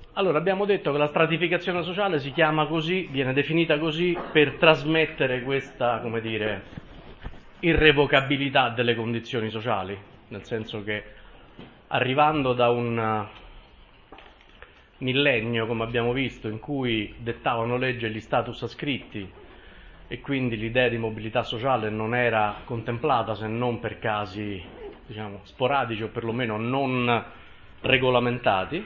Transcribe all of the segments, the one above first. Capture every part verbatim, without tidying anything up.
Allora, abbiamo detto che la stratificazione sociale si chiama così, viene definita così per trasmettere questa, come dire, irrevocabilità delle condizioni sociali, nel senso che arrivando da un millennio, come abbiamo visto, in cui dettavano legge gli status ascritti e quindi l'idea di mobilità sociale non era contemplata se non per casi, diciamo, sporadici o perlomeno non regolamentati,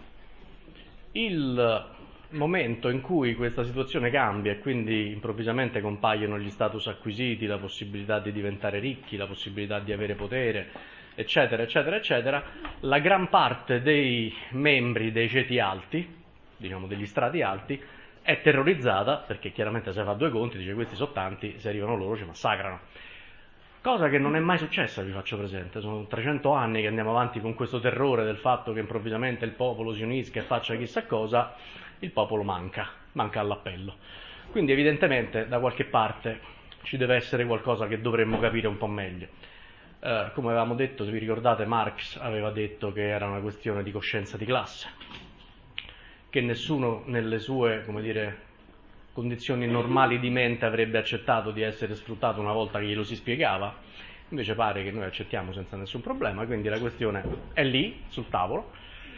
il momento in cui questa situazione cambia e quindi improvvisamente compaiono gli status acquisiti, la possibilità di diventare ricchi, la possibilità di avere potere, eccetera, eccetera, eccetera, la gran parte dei membri dei ceti alti, diciamo degli strati alti, è terrorizzata, perché chiaramente se fa due conti, dice questi sono tanti, se arrivano loro ci massacrano. Cosa che non è mai successa, vi faccio presente, sono trecento anni che andiamo avanti con questo terrore del fatto che improvvisamente il popolo si unisca e faccia chissà cosa, il popolo manca, manca all'appello. Quindi evidentemente da qualche parte ci deve essere qualcosa che dovremmo capire un po' meglio. Eh, come avevamo detto, se vi ricordate, Marx aveva detto che era una questione di coscienza di classe, che nessuno nelle sue, come dire, condizioni normali di mente avrebbe accettato di essere sfruttato una volta che glielo si spiegava, invece pare che noi accettiamo senza nessun problema, quindi la questione è lì, sul tavolo,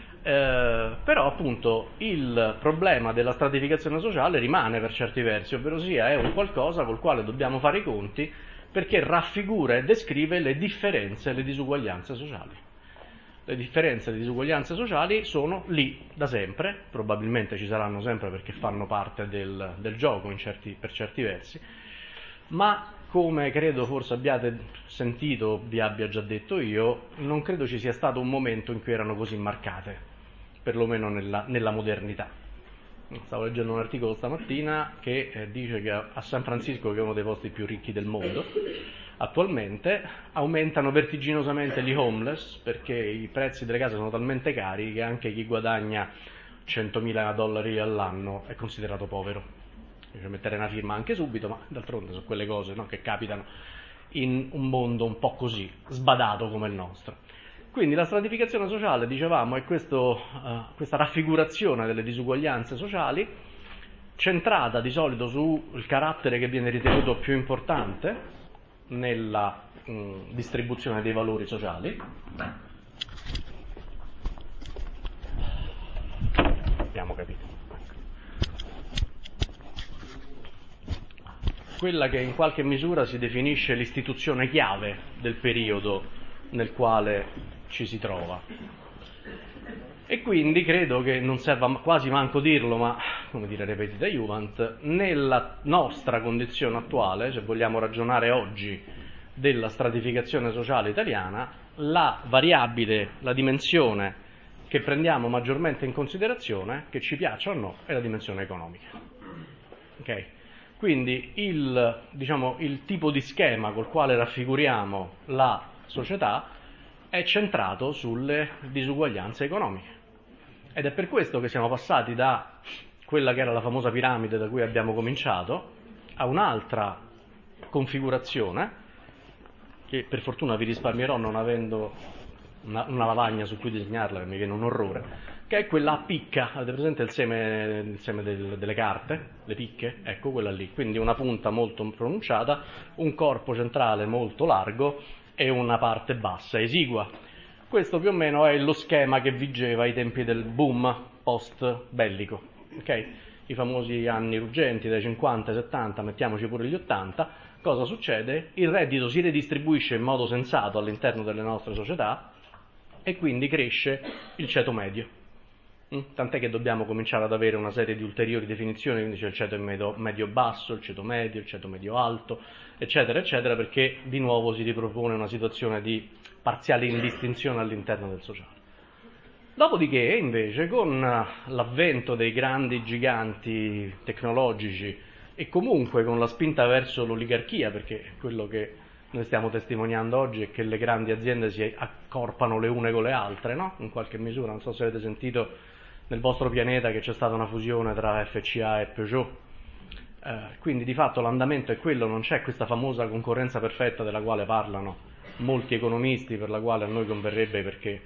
eh, però appunto il problema della stratificazione sociale rimane per certi versi, ovvero sia è un qualcosa col quale dobbiamo fare i conti perché raffigura e descrive le differenze e le disuguaglianze sociali. Le differenze e le disuguaglianze sociali sono lì da sempre, probabilmente ci saranno sempre perché fanno parte del, del gioco in certi, per certi versi, ma come credo forse abbiate sentito, vi abbia già detto io, non credo ci sia stato un momento in cui erano così marcate, perlomeno nella, nella modernità. Stavo leggendo un articolo stamattina che eh, dice che a San Francisco, che è uno dei posti più ricchi del mondo, attualmente aumentano vertiginosamente gli homeless perché i prezzi delle case sono talmente cari che anche chi guadagna centomila dollari all'anno è considerato povero. Io ci metterei una firma anche subito, ma d'altronde sono quelle cose, no, che capitano in un mondo un po' così, sbadato come il nostro. Quindi la stratificazione sociale, dicevamo, è questo, uh, questa raffigurazione delle disuguaglianze sociali, centrata di solito sul carattere che viene ritenuto più importante nella mh, distribuzione dei valori sociali. Abbiamo capito. Quella che in qualche misura si definisce l'istituzione chiave del periodo nel quale ci si trova. E quindi credo che non serva quasi manco dirlo, ma come dire repetita iuvant, nella nostra condizione attuale, se vogliamo ragionare oggi della stratificazione sociale italiana, la variabile, la dimensione che prendiamo maggiormente in considerazione, che ci piaccia o no, è la dimensione economica. Ok? Quindi il, diciamo, il tipo di schema col quale raffiguriamo la società è centrato sulle disuguaglianze economiche. Ed è per questo che siamo passati da quella che era la famosa piramide da cui abbiamo cominciato a un'altra configurazione, che per fortuna vi risparmierò non avendo una, una lavagna su cui disegnarla, che mi viene un orrore, che è quella a picca. Avete presente il seme, il seme del, delle carte? Le picche? Ecco, quella lì. Quindi una punta molto pronunciata, un corpo centrale molto largo e una parte bassa, esigua. Questo più o meno è lo schema che vigeva ai tempi del boom post-bellico, ok? I famosi anni ruggenti dai cinquanta ai settanta, mettiamoci pure gli ottanta, cosa succede? Il reddito si redistribuisce in modo sensato all'interno delle nostre società e quindi cresce il ceto medio. Tant'è che dobbiamo cominciare ad avere una serie di ulteriori definizioni, quindi c'è il ceto medio, medio basso, il ceto medio, il ceto medio alto, eccetera, eccetera, perché di nuovo si ripropone una situazione di parziale indistinzione all'interno del sociale. Dopodiché, invece, con l'avvento dei grandi giganti tecnologici e comunque con la spinta verso l'oligarchia, perché quello che noi stiamo testimoniando oggi è che le grandi aziende si accorpano le une con le altre, no? In qualche misura, non so se avete sentito nel vostro pianeta che c'è stata una fusione tra F C A e Peugeot, eh, quindi di fatto l'andamento è quello, non c'è questa famosa concorrenza perfetta della quale parlano molti economisti, per la quale a noi converrebbe perché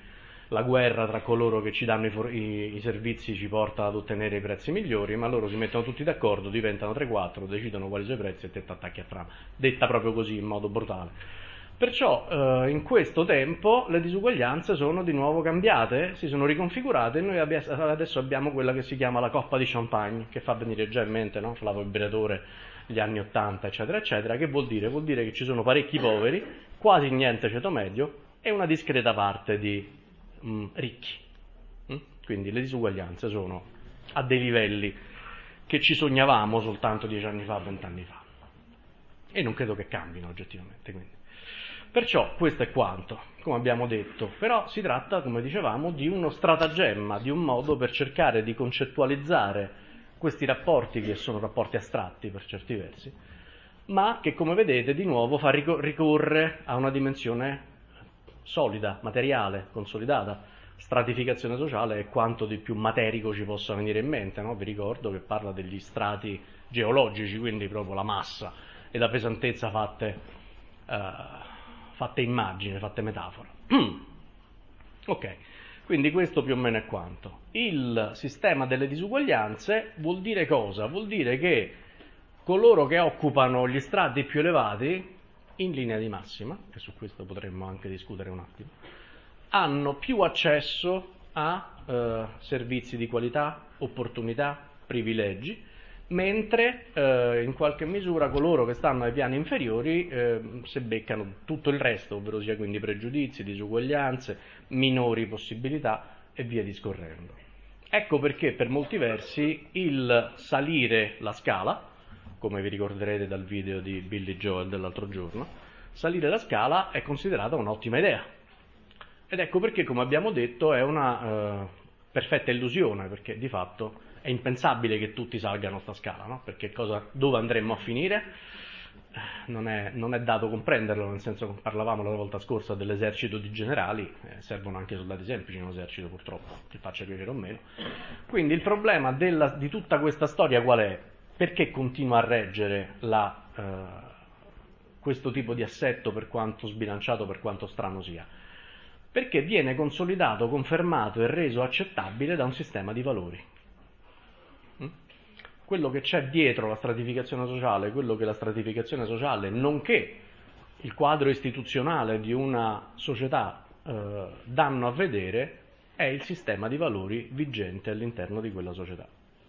la guerra tra coloro che ci danno i, for- i, i servizi ci porta ad ottenere i prezzi migliori, ma loro si mettono tutti d'accordo, diventano tre quattro, decidono quali sono i prezzi e te t'attacchi a trama. Detta proprio così, in modo brutale. Perciò eh, in questo tempo le disuguaglianze sono di nuovo cambiate, si sono riconfigurate e noi abbia- adesso abbiamo quella che si chiama la coppa di champagne, che fa venire già in mente, no? Flavo il Briatore, gli anni ottanta, eccetera, eccetera. Che vuol dire? Vuol dire che ci sono parecchi poveri, quasi niente ceto medio e una discreta parte di mh, ricchi. Mm? Quindi le disuguaglianze sono a dei livelli che ci sognavamo soltanto dieci anni fa, vent'anni fa. E non credo che cambino oggettivamente. Quindi. Perciò questo è quanto, come abbiamo detto, però si tratta, come dicevamo, di uno stratagemma, di un modo per cercare di concettualizzare questi rapporti, che sono rapporti astratti per certi versi, ma che, come vedete, di nuovo fa ricorrere a una dimensione solida, materiale, consolidata. Stratificazione sociale è quanto di più materico ci possa venire in mente, no? Vi ricordo che parla degli strati geologici, quindi proprio la massa e la pesantezza fatte... Uh, fatte immagini, fatte metafore. Ok, quindi questo più o meno è quanto. Il sistema delle disuguaglianze vuol dire cosa? Vuol dire che coloro che occupano gli strati più elevati, in linea di massima, e su questo potremmo anche discutere un attimo, hanno più accesso a eh, servizi di qualità, opportunità, privilegi, mentre eh, in qualche misura coloro che stanno ai piani inferiori eh, se beccano tutto il resto, ovvero sia quindi pregiudizi, disuguaglianze, minori possibilità e via discorrendo. Ecco perché per molti versi il salire la scala, come vi ricorderete dal video di Billy Joel dell'altro giorno, salire la scala è considerata un'ottima idea. Ed ecco perché, come abbiamo detto, è una eh, perfetta illusione, perché di fatto è impensabile che tutti salgano sta scala, no? Perché cosa, dove andremmo a finire? Non è, non è dato comprenderlo, nel senso che parlavamo la volta scorsa dell'esercito di generali, eh, servono anche soldati semplici in un esercito purtroppo, che faccia piacere o meno. Quindi il problema della, di tutta questa storia qual è? Perché continua a reggere la, eh, questo tipo di assetto, per quanto sbilanciato, per quanto strano sia? Perché viene consolidato, confermato e reso accettabile da un sistema di valori. Quello che c'è dietro la stratificazione sociale, quello che la stratificazione sociale, nonché il quadro istituzionale di una società eh, danno a vedere, è il sistema di valori vigente all'interno di quella società.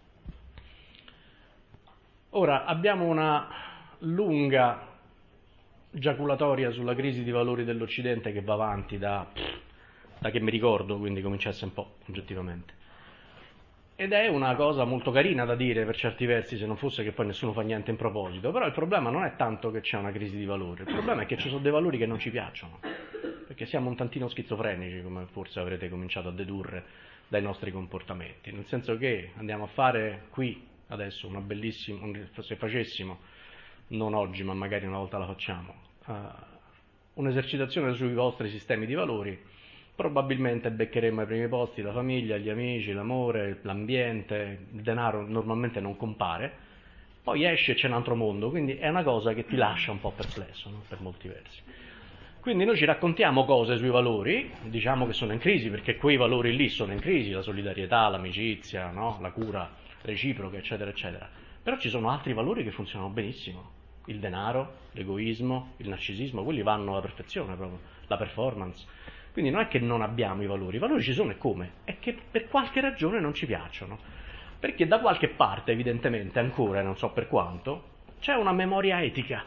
Ora, abbiamo una lunga giaculatoria sulla crisi di valori dell'Occidente che va avanti da, da che mi ricordo, quindi cominciasse un po' oggettivamente. Ed è una cosa molto carina da dire per certi versi, se non fosse che poi nessuno fa niente in proposito. Però il problema non è tanto che c'è una crisi di valori, il problema è che ci sono dei valori che non ci piacciono, perché siamo un tantino schizofrenici, come forse avrete cominciato a dedurre dai nostri comportamenti. Nel senso che andiamo a fare qui, adesso, una bellissima, se facessimo, non oggi ma magari una volta la facciamo, uh, un'esercitazione sui vostri sistemi di valori, probabilmente beccheremo ai primi posti la famiglia, gli amici, l'amore, l'ambiente, il denaro normalmente non compare, poi esce e c'è un altro mondo, quindi è una cosa che ti lascia un po' perplesso, no? Per molti versi. Quindi noi ci raccontiamo cose sui valori, diciamo che sono in crisi, perché quei valori lì sono in crisi, la solidarietà, l'amicizia, no? La cura reciproca, eccetera, eccetera. Però ci sono altri valori che funzionano benissimo, il denaro, l'egoismo, il narcisismo, quelli vanno alla perfezione proprio, la performance. Quindi non è che non abbiamo i valori, i valori ci sono e come? È che per qualche ragione non ci piacciono. Perché da qualche parte, evidentemente, ancora, non so per quanto, c'è una memoria etica.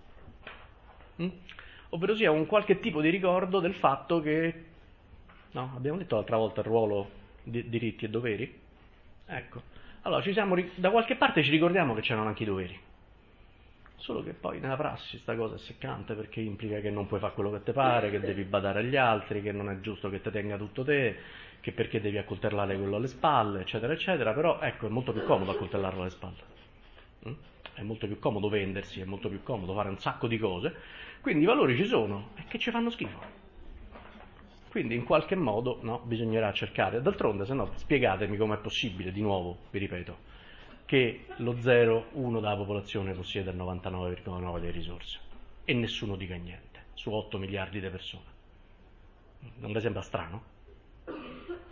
Mm? Ovvero sia un qualche tipo di ricordo del fatto che... No, abbiamo detto l'altra volta il ruolo di diritti e doveri? Ecco. Allora, ci siamo, da qualche parte ci ricordiamo che c'erano anche i doveri. Solo che poi nella prassi sta cosa è seccante, perché implica che non puoi fare quello che ti pare, che devi badare agli altri, che non è giusto che te tenga tutto te, che perché devi accoltellare quello alle spalle, eccetera, eccetera. Però ecco, è molto più comodo accoltellarlo alle spalle. Mm? È molto più comodo vendersi, è molto più comodo fare un sacco di cose. Quindi i valori ci sono e che ci fanno schifo. Quindi in qualche modo, no, bisognerà cercare. D'altronde, se no, spiegatemi com'è possibile, di nuovo, vi ripeto, che lo zero virgola uno della popolazione possiede il novantanove virgola nove delle risorse e nessuno dica niente su otto miliardi di persone. Non vi sembra strano?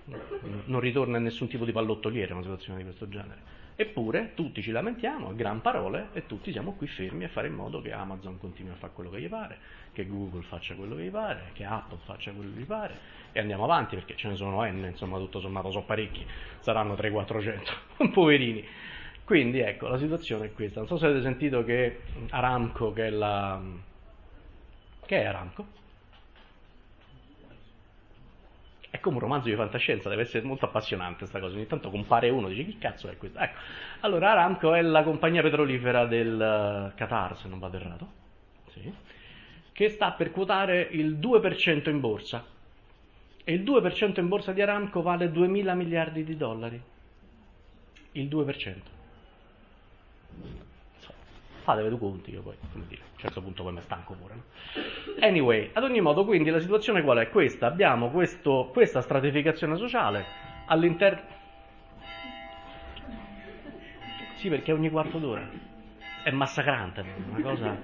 non ritorna in nessun tipo di pallottoliere una situazione di questo genere. Eppure tutti ci lamentiamo a gran parole e tutti siamo qui fermi a fare in modo che Amazon continui a fare quello che gli pare, che Google faccia quello che gli pare, che Apple faccia quello che gli pare, e andiamo avanti perché ce ne sono N, insomma tutto sommato sono parecchi, saranno trecento quattrocento, poverini. Quindi ecco, la situazione è questa. Non so se avete sentito che Aramco, che è la... che è Aramco? È come un romanzo di fantascienza, deve essere molto appassionante questa cosa, ogni tanto compare uno e dice chi cazzo è questo? Ecco, allora Aramco è la compagnia petrolifera del Qatar, se non vado errato, sì, che sta per quotare il due per cento in borsa, e il due per cento in borsa di Aramco vale duemila miliardi di dollari, il due per cento. Fatevi due conti, io poi, come dire, a un certo punto poi mi stanco pure, no? Anyway, ad ogni modo, quindi la situazione qual è? Questa, abbiamo questo, questa stratificazione sociale all'interno... Sì, perché ogni quarto d'ora è massacrante, una cosa...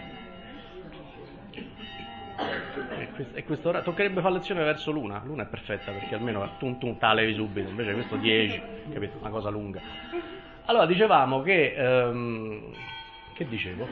E quest'ora toccherebbe fare lezione verso l'una, l'una è perfetta perché almeno tu, tu ta levi subito, invece questo dieci, capito? Una cosa lunga. Allora, dicevamo che... Um, che dicevo?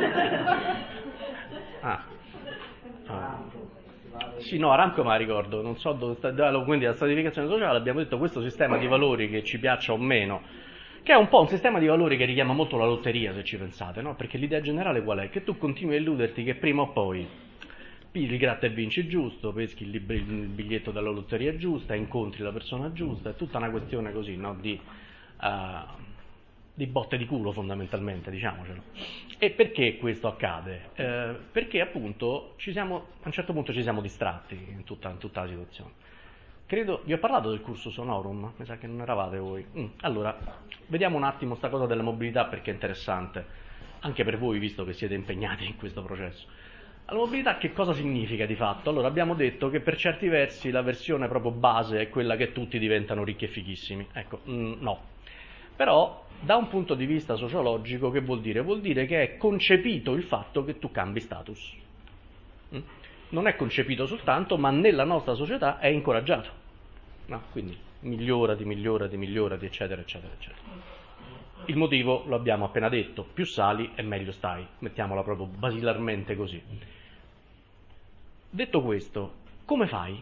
Ah. ah. Sì, no, Aramco me la ricordo, non so dove sta, quindi la stratificazione sociale, abbiamo detto questo sistema di valori che ci piaccia o meno, che è un po' un sistema di valori che richiama molto la lotteria, se ci pensate, no? Perché l'idea generale qual è? Che tu continui a illuderti che prima o poi pigli il gratta e vinci giusto, peschi il biglietto della lotteria giusta, incontri la persona giusta, è tutta una questione così, no? Di... Uh, di botte di culo fondamentalmente, diciamocelo. E perché questo accade? Eh, perché appunto ci siamo, a un certo punto ci siamo distratti in tutta, in tutta la situazione. Credo, vi ho parlato del cursus honorum, mi sa che non eravate voi. Mm, allora, vediamo un attimo sta cosa della mobilità perché è interessante, anche per voi visto che siete impegnati in questo processo. La mobilità che cosa significa di fatto? Allora, abbiamo detto che per certi versi la versione proprio base è quella che tutti diventano ricchi e fighissimi. Ecco, mm, no. Però, da un punto di vista sociologico, che vuol dire? Vuol dire che è concepito il fatto che tu cambi status. Non è concepito soltanto, ma nella nostra società è incoraggiato. No? Quindi migliorati, migliorati, migliorati, eccetera, eccetera, eccetera. Il motivo lo abbiamo appena detto, più sali e meglio stai, mettiamola proprio basilarmente così. Detto questo, come fai?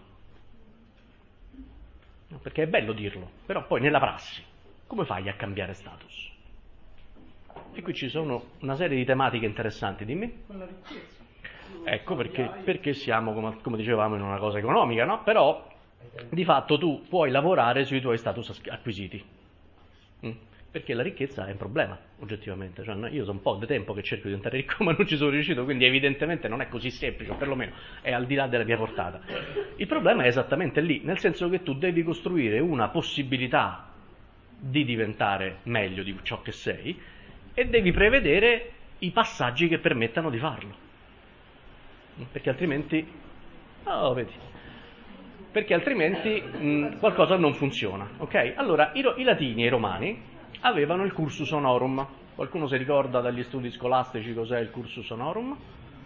Perché è bello dirlo, però poi nella prassi, come fai a cambiare status? E qui ci sono una serie di tematiche interessanti, dimmi. Con la ricchezza. Ecco, perché, perché siamo, come, come dicevamo, in una cosa economica, no? Però, di fatto, tu puoi lavorare sui tuoi status acquisiti. Mm? Perché la ricchezza è un problema, oggettivamente. Cioè, io sono un po' di tempo che cerco di diventare ricco, ma non ci sono riuscito, quindi evidentemente non è così semplice, o perlomeno è al di là della mia portata. Il problema è esattamente lì, nel senso che tu devi costruire una possibilità di diventare meglio di ciò che sei e devi prevedere i passaggi che permettano di farlo. Perché altrimenti oh, vedi. Perché altrimenti mh, qualcosa non funziona, ok? Allora, i, i latini e i romani avevano il cursus honorum. Qualcuno si ricorda dagli studi scolastici cos'è il cursus honorum?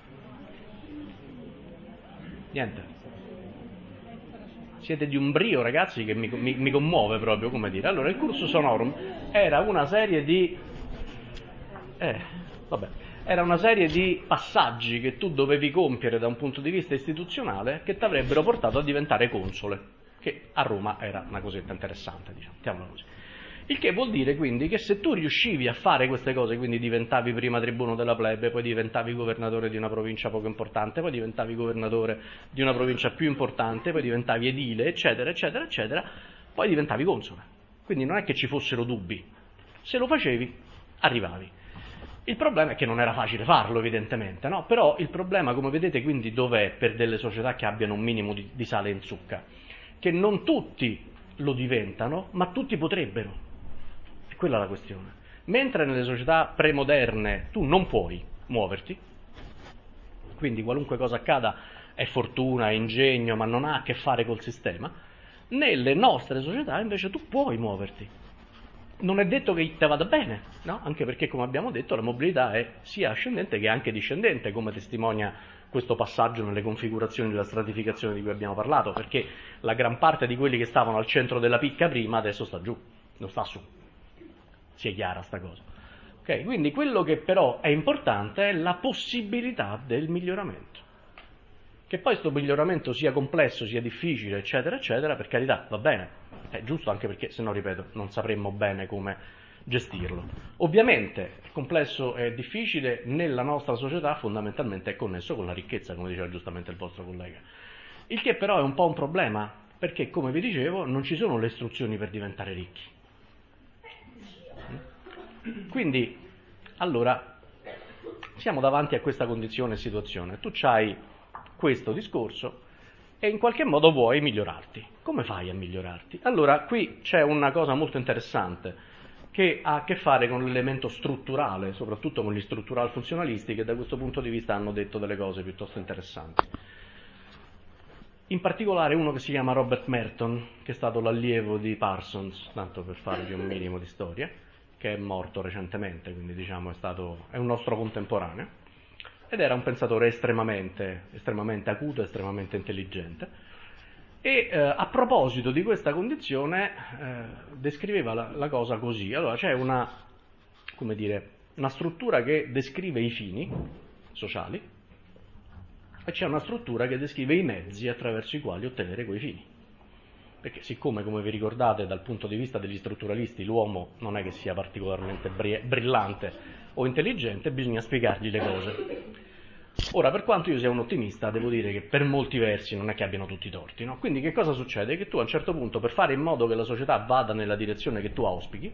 Niente. Siete di un brio, ragazzi, che mi, mi, mi commuove proprio, come dire. Allora, il cursus honorum era una serie di... Eh, vabbè... Era una serie di passaggi che tu dovevi compiere da un punto di vista istituzionale che ti avrebbero portato a diventare console, che a Roma era una cosetta interessante, diciamo, mettiamola così. Il che vuol dire quindi che se tu riuscivi a fare queste cose, quindi diventavi prima tribuno della plebe, poi diventavi governatore di una provincia poco importante, poi diventavi governatore di una provincia più importante, poi diventavi edile, eccetera, eccetera, eccetera, poi diventavi console. Quindi non è che ci fossero dubbi. Se lo facevi, arrivavi. Il problema è che non era facile farlo, evidentemente, no? Però il problema, come vedete, quindi dov'è per delle società che abbiano un minimo di, di sale in zucca? Che non tutti lo diventano, ma tutti potrebbero. È quella la questione. Mentre nelle società premoderne tu non puoi muoverti, quindi qualunque cosa accada è fortuna, è ingegno, ma non ha a che fare col sistema, nelle nostre società invece tu puoi muoverti. Non è detto che te vada bene, no? Anche perché, come abbiamo detto, la mobilità è sia ascendente che anche discendente, come testimonia questo passaggio nelle configurazioni della stratificazione di cui abbiamo parlato, perché la gran parte di quelli che stavano al centro della picca prima adesso sta giù, non sta su. Sia chiara sta cosa. Okay? Quindi quello che però è importante è la possibilità del miglioramento. Che poi questo miglioramento sia complesso, sia difficile, eccetera, eccetera, per carità, va bene, è giusto, anche perché, se no, ripeto, non sapremmo bene come gestirlo. Ovviamente, il complesso è difficile, nella nostra società fondamentalmente è connesso con la ricchezza, come diceva giustamente il vostro collega. Il che però è un po' un problema, perché, come vi dicevo, non ci sono le istruzioni per diventare ricchi. Quindi, allora, siamo davanti a questa condizione e situazione. Tu c'hai questo discorso e in qualche modo vuoi migliorarti. Come fai a migliorarti? Allora, qui c'è una cosa molto interessante che ha a che fare con l'elemento strutturale, soprattutto con gli struttural funzionalisti, che da questo punto di vista hanno detto delle cose piuttosto interessanti. In particolare uno che si chiama Robert Merton, che è stato l'allievo di Parsons, tanto per farvi un minimo di storia, che è morto recentemente, quindi diciamo è, stato, è un nostro contemporaneo, ed era un pensatore estremamente, estremamente acuto, estremamente intelligente, e eh, a proposito di questa condizione eh, descriveva la, la cosa così. Allora c'è una, come dire, una struttura che descrive i fini sociali e c'è una struttura che descrive i mezzi attraverso i quali ottenere quei fini. Perché siccome, come vi ricordate, dal punto di vista degli strutturalisti l'uomo non è che sia particolarmente brillante o intelligente, bisogna spiegargli le cose. Ora, per quanto io sia un ottimista, devo dire che per molti versi non è che abbiano tutti i torti, no? Quindi che cosa succede? Che tu a un certo punto, per fare in modo che la società vada nella direzione che tu auspichi,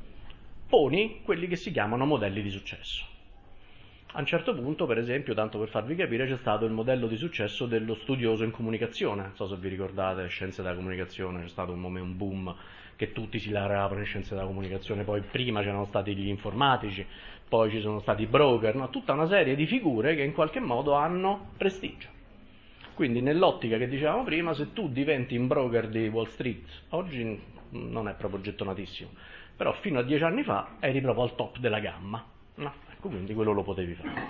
poni quelli che si chiamano modelli di successo. A un certo punto, per esempio, tanto per farvi capire, c'è stato il modello di successo dello studioso in comunicazione. Non so se vi ricordate, scienze della comunicazione, c'è stato un momento, un boom, che tutti si laureavano in scienze della comunicazione, poi prima c'erano stati gli informatici, poi ci sono stati i broker, no? Tutta una serie di figure che in qualche modo hanno prestigio. Quindi nell'ottica che dicevamo prima, se tu diventi un broker di Wall Street, oggi non è proprio gettonatissimo, però fino a dieci anni fa eri proprio al top della gamma, no? Ecco, quindi quello lo potevi fare.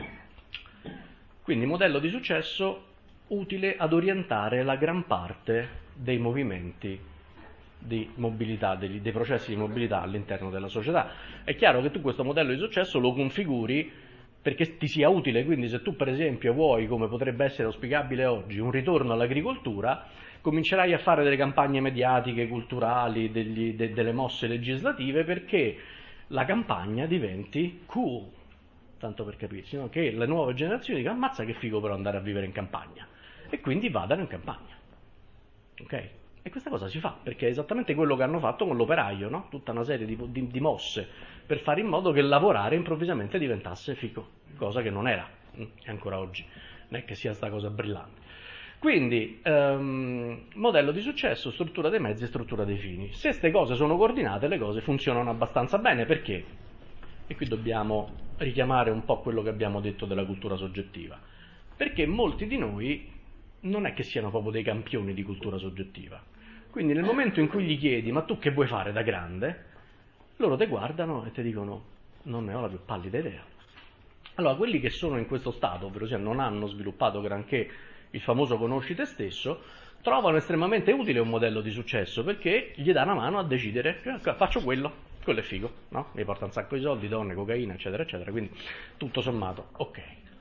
Quindi modello di successo utile ad orientare la gran parte dei movimenti di mobilità, dei, dei processi di mobilità all'interno della società. È chiaro che tu questo modello di successo lo configuri perché ti sia utile, quindi se tu per esempio vuoi, come potrebbe essere auspicabile oggi, un ritorno all'agricoltura, comincerai a fare delle campagne mediatiche, culturali, degli, de, delle mosse legislative perché la campagna diventi cool, tanto per capirsi, no? Che le nuove generazioni dicono ammazza che figo però andare a vivere in campagna, e quindi vadano in campagna, ok? E questa cosa si fa, perché è esattamente quello che hanno fatto con l'operaio, no? Tutta una serie di, di, di mosse per fare in modo che lavorare improvvisamente diventasse figo, cosa che non era, e ancora oggi non è che sia sta cosa brillante. Quindi, ehm, modello di successo, struttura dei mezzi e struttura dei fini. Se queste cose sono coordinate, le cose funzionano abbastanza bene, perché? E qui dobbiamo richiamare un po' quello che abbiamo detto della cultura soggettiva, perché molti di noi non è che siano proprio dei campioni di cultura soggettiva. Quindi nel momento in cui gli chiedi ma tu che vuoi fare da grande, loro ti guardano e ti dicono non ne ho la più pallida idea. Allora quelli che sono in questo stato, ovvero sia non hanno sviluppato granché il famoso conosci te stesso, trovano estremamente utile un modello di successo perché gli dà una mano a decidere faccio quello, quello è figo, no? Mi porta un sacco di soldi, donne, cocaina, eccetera, eccetera, quindi tutto sommato ok.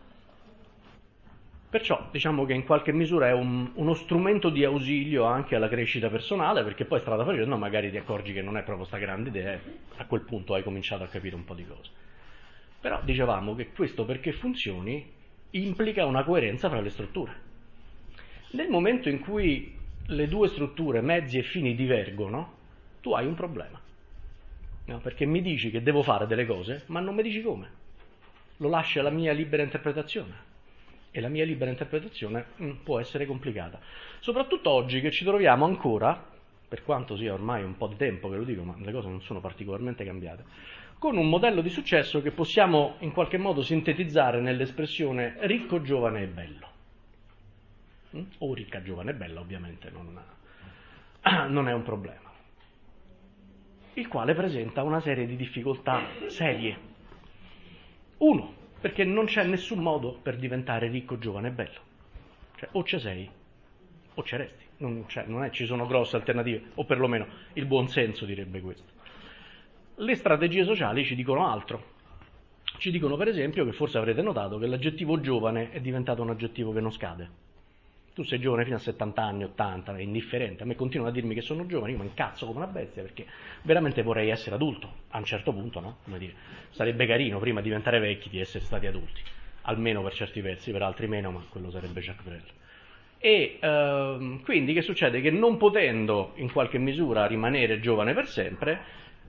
Perciò diciamo che in qualche misura è un, uno strumento di ausilio anche alla crescita personale, perché poi strada facendo magari ti accorgi che non è proprio sta grande idea e a quel punto hai cominciato a capire un po' di cose. Però dicevamo che questo perché funzioni implica una coerenza fra le strutture. Nel momento in cui le due strutture, mezzi e fini, divergono, tu hai un problema. No? Perché mi dici che devo fare delle cose, ma non mi dici come. Lo lasci alla mia libera interpretazione. E la mia libera interpretazione mh, può essere complicata. Soprattutto oggi che ci troviamo ancora, per quanto sia ormai un po' di tempo che lo dico, ma le cose non sono particolarmente cambiate, con un modello di successo che possiamo in qualche modo sintetizzare nell'espressione ricco, giovane e bello. Mm? O ricca, giovane e bella, ovviamente non, non è un problema. Il quale presenta una serie di difficoltà serie. Uno, perché non c'è nessun modo per diventare ricco, giovane e bello. Cioè, o ci sei, o ci resti. Non, cioè, non è, ci sono grosse alternative, o perlomeno il buon senso direbbe questo. Le strategie sociali ci dicono altro. Ci dicono per esempio che forse avrete notato che l'aggettivo giovane è diventato un aggettivo che non scade. Tu sei giovane fino a settanta anni, ottanta, è indifferente. A me continuano a dirmi che sono giovane, io mi incazzo come una bestia perché veramente vorrei essere adulto. A un certo punto, no? Come dire, sarebbe carino prima di diventare vecchi di essere stati adulti. Almeno per certi versi, per altri meno, ma quello sarebbe Jacques Brel. E ehm, quindi che succede? Che non potendo in qualche misura rimanere giovane per sempre,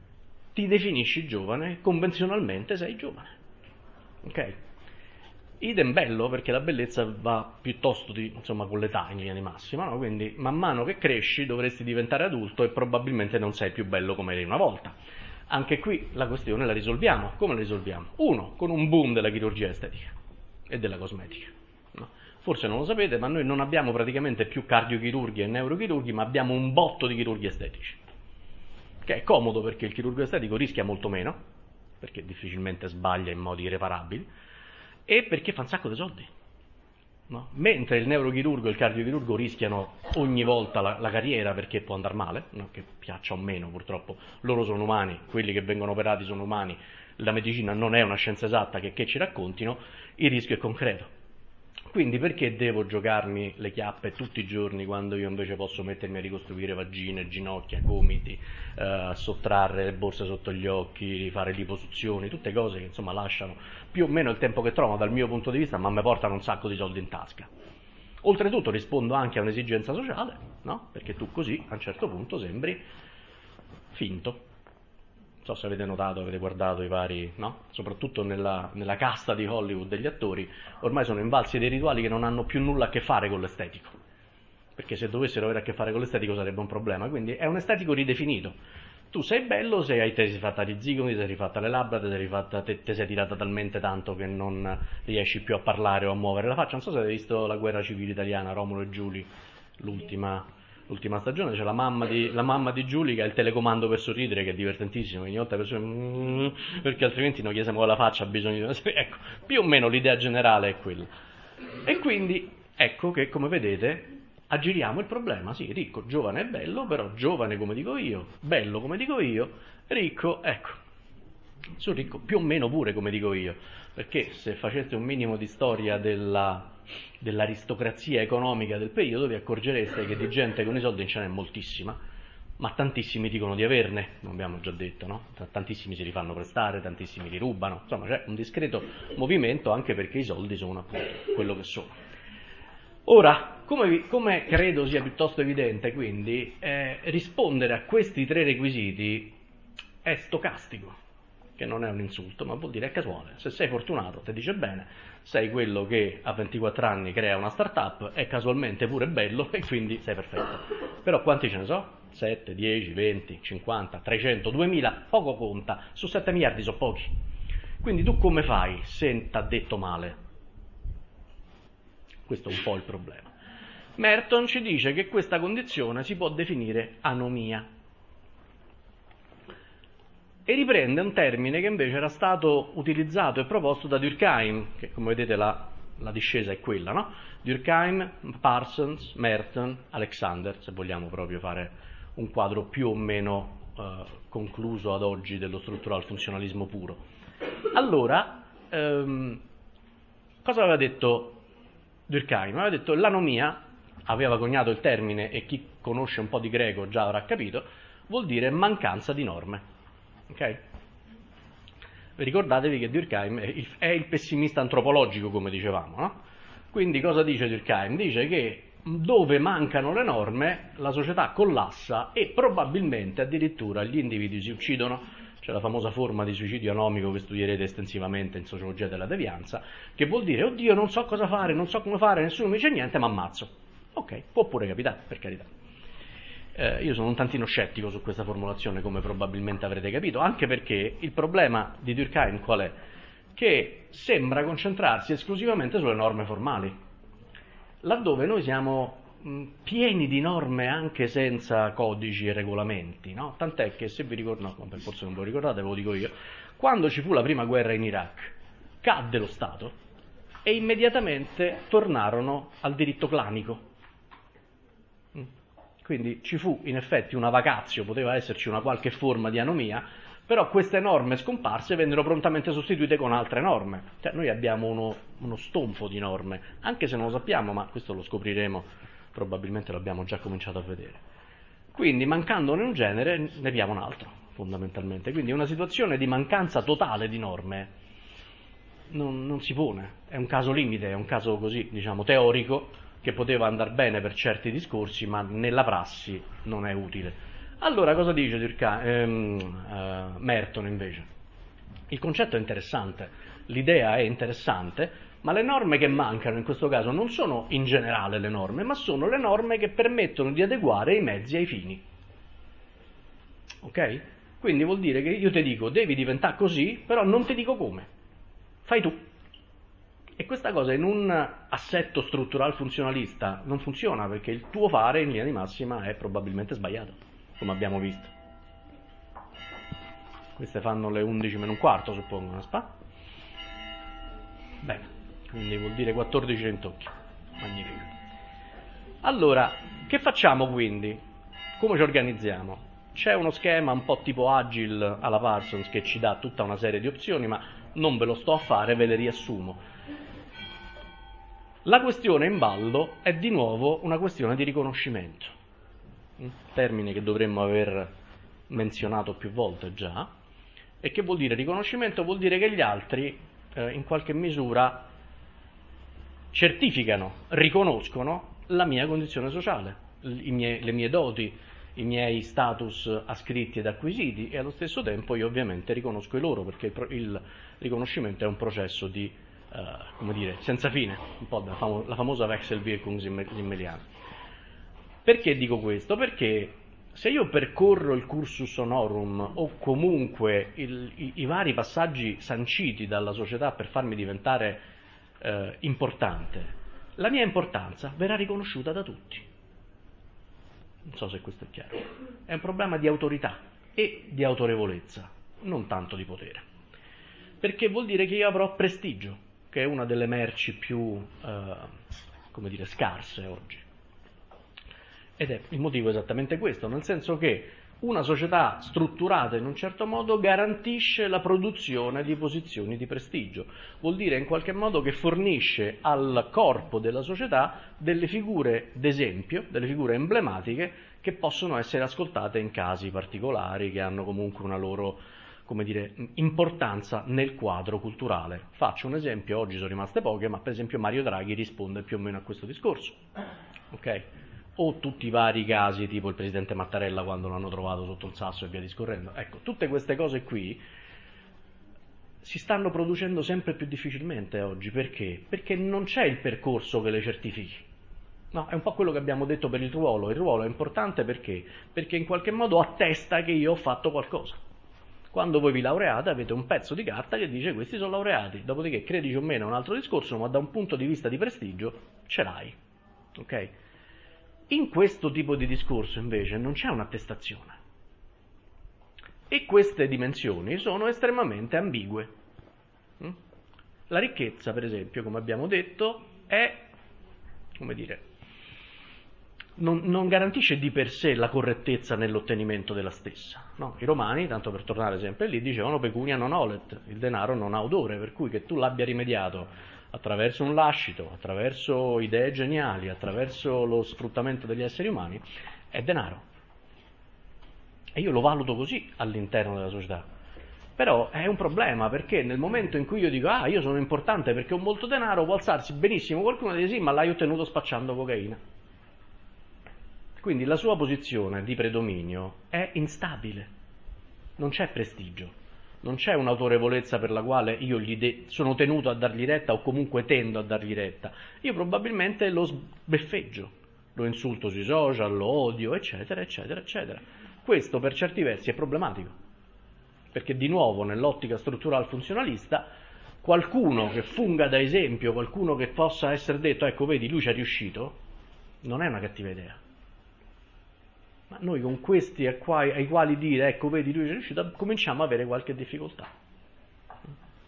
ti definisci giovane, convenzionalmente sei giovane. Ok? Idem bello, perché la bellezza va piuttosto di, insomma, con l'età in linea di massima, no? Quindi man mano che cresci dovresti diventare adulto e probabilmente non sei più bello come eri una volta. Anche qui la questione la risolviamo. Come la risolviamo? Uno, con un boom della chirurgia estetica e della cosmetica. No? Forse non lo sapete, ma noi non abbiamo praticamente più cardiochirurghi e neurochirurghi, ma abbiamo un botto di chirurghi estetici. Che è comodo perché il chirurgo estetico rischia molto meno, perché difficilmente sbaglia in modi irreparabili, e perché fa un sacco di soldi. No? Mentre il neurochirurgo e il cardiochirurgo rischiano ogni volta la, la carriera perché può andare male, no? Che piaccia o meno purtroppo, loro sono umani, quelli che vengono operati sono umani, la medicina non è una scienza esatta che, che ci raccontino, il rischio è concreto. Quindi perché devo giocarmi le chiappe tutti i giorni quando io invece posso mettermi a ricostruire vagine, ginocchia, gomiti, eh, sottrarre le borse sotto gli occhi, fare liposuzioni, tutte cose che insomma lasciano più o meno il tempo che trovano dal mio punto di vista, ma mi portano un sacco di soldi in tasca. Oltretutto rispondo anche a un'esigenza sociale, no? Perché tu così a un certo punto sembri finto. Non so se avete notato, avete guardato i vari, no? Soprattutto nella, nella casta di Hollywood degli attori, ormai sono invalsi dei rituali che non hanno più nulla a che fare con l'estetico, perché se dovessero avere a che fare con l'estetico sarebbe un problema, quindi è un estetico ridefinito. Tu sei bello se hai, te sei fatta gli zigomi, te sei rifatta le labbra, te sei, rifatta, te, te sei tirata talmente tanto che non riesci più a parlare o a muovere la faccia. Non so se avete visto La guerra civile italiana, Romolo e Giulia, l'ultima... l'ultima stagione, c'è la mamma di, la mamma di Giulia che ha il telecomando per sorridere, che è divertentissimo, ogni volta persone, mm, perché altrimenti non gli si muove la faccia, ha bisogno di... Ecco, più o meno l'idea generale è quella. E quindi ecco che, come vedete, aggiriamo il problema, sì, ricco, giovane e bello, però giovane come dico io, bello come dico io, ricco, ecco, sono ricco più o meno pure come dico io, perché se faceste un minimo di storia della... dell'aristocrazia economica del periodo vi accorgereste che di gente con i soldi ce n'è moltissima, ma tantissimi dicono di averne, non abbiamo già detto, no? Tantissimi si rifanno prestare, tantissimi li rubano, insomma c'è un discreto movimento anche perché i soldi sono appunto quello che sono. Ora, come, vi, come credo sia piuttosto evidente, quindi, eh, rispondere a questi tre requisiti è stocastico, che non è un insulto, ma vuol dire è casuale. Se sei fortunato, ti dice bene, sei quello che a ventiquattro anni crea una startup, è casualmente pure bello e quindi sei perfetto. Però quanti ce ne so? sette, dieci, venti, cinquanta, trecento, duemila, poco conta, su sette miliardi sono pochi. Quindi tu come fai se t'ha detto male? Questo è un po' il problema. Merton ci dice che questa condizione si può definire anomia. E riprende un termine che invece era stato utilizzato e proposto da Durkheim, che come vedete la, la discesa è quella, no? Durkheim, Parsons, Merton, Alexander, se vogliamo proprio fare un quadro più o meno eh, concluso ad oggi dello struttural funzionalismo puro. Allora, ehm, cosa aveva detto Durkheim? Aveva detto l'anomia, aveva coniato il termine e chi conosce un po' di greco già avrà capito, vuol dire mancanza di norme. Ok? Ricordatevi che Durkheim è il, è il pessimista antropologico, come dicevamo, no? Quindi cosa dice Durkheim? Dice che dove mancano le norme la società collassa e probabilmente addirittura gli individui si uccidono. C'è la famosa forma di suicidio anomico che studierete estensivamente in sociologia della devianza, che vuol dire oddio non so cosa fare, non so come fare, nessuno mi dice niente, ma ammazzo. Ok, può pure capitare, per carità. Eh, io sono un tantino scettico su questa formulazione, come probabilmente avrete capito, anche perché il problema di Durkheim qual è? Che sembra concentrarsi esclusivamente sulle norme formali, laddove noi siamo mh, pieni di norme anche senza codici e regolamenti, no? Tant'è che se vi ricordate, no, forse non ve lo ricordate, ve lo dico io, quando ci fu la prima guerra in Iraq, cadde lo Stato e immediatamente tornarono al diritto clanico. Quindi ci fu in effetti una vacatio, poteva esserci una qualche forma di anomia, però queste norme scomparse vennero prontamente sostituite con altre norme. Cioè noi abbiamo uno, uno stonfo di norme, anche se non lo sappiamo, ma questo lo scopriremo, probabilmente lo abbiamo già cominciato a vedere. Quindi mancandone un genere ne abbiamo un altro, fondamentalmente. Quindi una situazione di mancanza totale di norme non, non si pone, è un caso limite, è un caso così, diciamo, teorico, che poteva andare bene per certi discorsi, ma nella prassi non è utile. Allora cosa dice Durkheim, ehm, eh, Merton invece? Il concetto è interessante, l'idea è interessante, ma le norme che mancano in questo caso non sono in generale le norme, ma sono le norme che permettono di adeguare i mezzi ai fini. Ok? Quindi vuol dire che io ti dico devi diventare così, però non ti dico come. Fai tu. E questa cosa in un assetto strutturale funzionalista non funziona, perché il tuo fare in linea di massima è probabilmente sbagliato, come abbiamo visto. Queste fanno le undici meno un quarto, suppongo, non spa? Bene, quindi vuol dire quattordici ventocchi. Magnifico. Allora, che facciamo quindi? Come ci organizziamo? C'è uno schema un po' tipo Agile alla Parsons che ci dà tutta una serie di opzioni, ma non ve lo sto a fare, ve le riassumo. La questione in ballo è di nuovo una questione di riconoscimento, un termine che dovremmo aver menzionato più volte già. E che vuol dire riconoscimento? Vuol dire che gli altri eh, in qualche misura certificano, riconoscono la mia condizione sociale, i miei, le mie doti, i miei status ascritti ed acquisiti, e allo stesso tempo io ovviamente riconosco i loro, perché il, il riconoscimento è un processo di Uh, come dire, senza fine, un po' la, famo- la famosa Wechselwirkung simmeliana. Perché dico questo? Perché se io percorro il cursus honorum o comunque il, i, i vari passaggi sanciti dalla società per farmi diventare uh, importante, la mia importanza verrà riconosciuta da tutti. Non so se questo è chiaro. È un problema di autorità e di autorevolezza, non tanto di potere. Perché vuol dire che io avrò prestigio, che è una delle merci più, eh, come dire, scarse oggi. Ed è il motivo esattamente questo, nel senso che una società strutturata in un certo modo garantisce la produzione di posizioni di prestigio. Vuol dire in qualche modo che fornisce al corpo della società delle figure d'esempio, delle figure emblematiche che possono essere ascoltate in casi particolari, che hanno comunque una loro, come dire, importanza nel quadro culturale. Faccio un esempio, oggi sono rimaste poche, ma per esempio Mario Draghi risponde più o meno a questo discorso. Ok? O tutti i vari casi, tipo il presidente Mattarella quando l'hanno trovato sotto il sasso e via discorrendo. Ecco, tutte queste cose qui si stanno producendo sempre più difficilmente oggi. Perché? Perché non c'è il percorso che le certifichi. No, è un po' quello che abbiamo detto per il ruolo. Il ruolo è importante perché? Perché in qualche modo attesta che io ho fatto qualcosa. Quando voi vi laureate avete un pezzo di carta che dice questi sono laureati, dopodiché credici o meno è un altro discorso, ma da un punto di vista di prestigio ce l'hai. Ok? In questo tipo di discorso invece non c'è un'attestazione e queste dimensioni sono estremamente ambigue. La ricchezza, per esempio, come abbiamo detto, è, come dire, non, non garantisce di per sé la correttezza nell'ottenimento della stessa. No? I romani, tanto per tornare sempre lì, dicevano pecunia non olet, il denaro non ha odore, per cui che tu l'abbia rimediato attraverso un lascito, attraverso idee geniali, attraverso lo sfruttamento degli esseri umani, è denaro. E io lo valuto così all'interno della società. Però è un problema, perché nel momento in cui io dico ah, io sono importante perché ho molto denaro, può alzarsi benissimo qualcuno e dire sì, ma l'hai ottenuto spacciando cocaina. Quindi la sua posizione di predominio è instabile, non c'è prestigio. Non c'è un'autorevolezza per la quale io gli de- sono tenuto a dargli retta o comunque tendo a dargli retta. Io probabilmente lo sbeffeggio, lo insulto sui social, lo odio, eccetera, eccetera, eccetera. Questo per certi versi è problematico, perché di nuovo nell'ottica strutturale funzionalista qualcuno che funga da esempio, qualcuno che possa essere detto ecco vedi lui ci è riuscito, non è una cattiva idea. Ma noi con questi ai quali, ai quali dire ecco vedi lui è riuscito cominciamo a avere qualche difficoltà.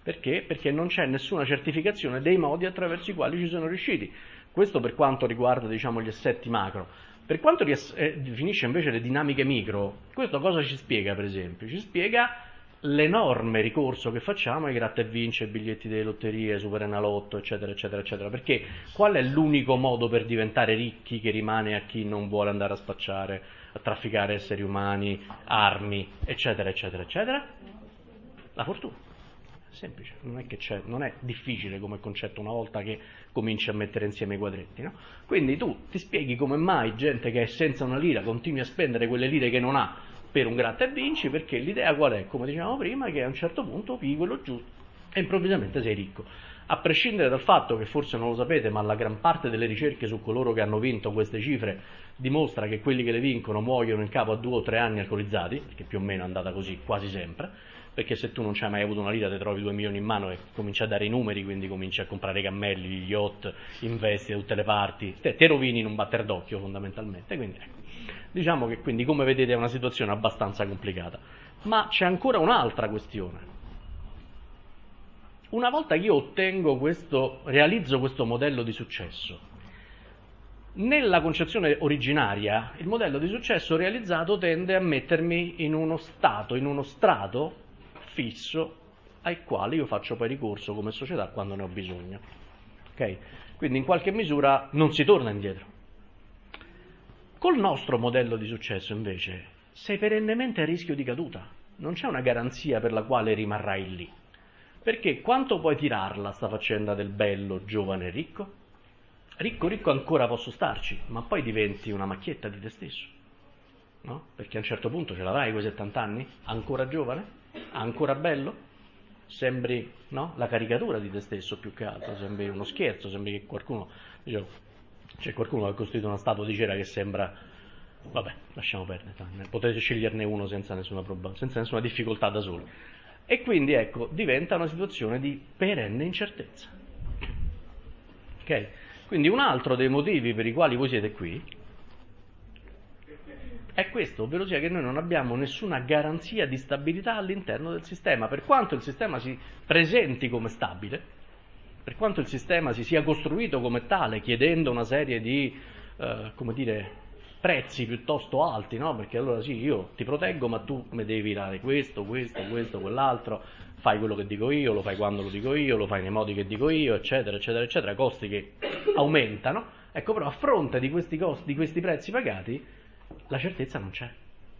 Perché? Perché non c'è nessuna certificazione dei modi attraverso i quali ci sono riusciti. Questo per quanto riguarda, diciamo, gli assetti macro. Per quanto eh, definisce invece le dinamiche micro, questo cosa ci spiega, per esempio? Ci spiega l'enorme ricorso che facciamo ai gratta e vince, biglietti delle lotterie, Superenalotto, eccetera, eccetera, eccetera. Perché qual è l'unico modo per diventare ricchi che rimane a chi non vuole andare a spacciare, a trafficare esseri umani, armi, eccetera, eccetera, eccetera? La fortuna. Semplice, non è che c'è, non è difficile come concetto una volta che cominci a mettere insieme i quadretti, no? Quindi tu ti spieghi come mai gente che è senza una lira continui a spendere quelle lire che non ha per un gratta e vinci, perché l'idea qual è? Come dicevamo prima, che a un certo punto pigli quello giusto e improvvisamente sei ricco. A prescindere dal fatto che forse non lo sapete, ma la gran parte delle ricerche su coloro che hanno vinto queste cifre dimostra che quelli che le vincono muoiono in capo a due o tre anni alcolizzati, perché più o meno è andata così quasi sempre. Perché se tu non ci hai mai avuto una lira ti trovi due milioni in mano e cominci a dare i numeri, quindi cominci a comprare cammelli, gli yacht, investi da tutte le parti, te, te rovini in un batter d'occhio fondamentalmente. Quindi ecco, diciamo che quindi come vedete è una situazione abbastanza complicata. Ma c'è ancora un'altra questione. Una volta che io ottengo questo, realizzo questo modello di successo, nella concezione originaria il modello di successo realizzato tende a mettermi in uno stato, in uno strato fisso ai quali io faccio poi ricorso come società quando ne ho bisogno. Okay? Quindi in qualche misura non si torna indietro. Col nostro modello di successo invece sei perennemente a rischio di caduta, non c'è una garanzia per la quale rimarrai lì. Perché quanto puoi tirarla sta faccenda del bello, giovane e ricco? Ricco, ricco ancora posso starci, ma poi diventi una macchietta di te stesso, no? Perché a un certo punto ce l'avrai quei settanta anni, ancora giovane? Ancora bello? Sembri, no? La caricatura di te stesso più che altro, sembri uno scherzo, sembri che qualcuno, dicevo, c'è qualcuno che ha costruito una statua di cera che sembra, vabbè, lasciamo perdere, potete sceglierne uno senza nessuna, prob- senza nessuna difficoltà da soli. E quindi ecco, diventa una situazione di perenne incertezza. Ok? Quindi un altro dei motivi per i quali voi siete qui è questo, ovvero sia che noi non abbiamo nessuna garanzia di stabilità all'interno del sistema. Per quanto il sistema si presenti come stabile, per quanto il sistema si sia costruito come tale, chiedendo una serie di, eh, come dire, prezzi piuttosto alti, no? Perché allora sì, io ti proteggo, ma tu mi devi dare questo, questo, questo, quell'altro, fai quello che dico io, lo fai quando lo dico io, lo fai nei modi che dico io, eccetera, eccetera, eccetera, costi che aumentano. Ecco, però a fronte di questi costi, di questi prezzi pagati, la certezza non c'è.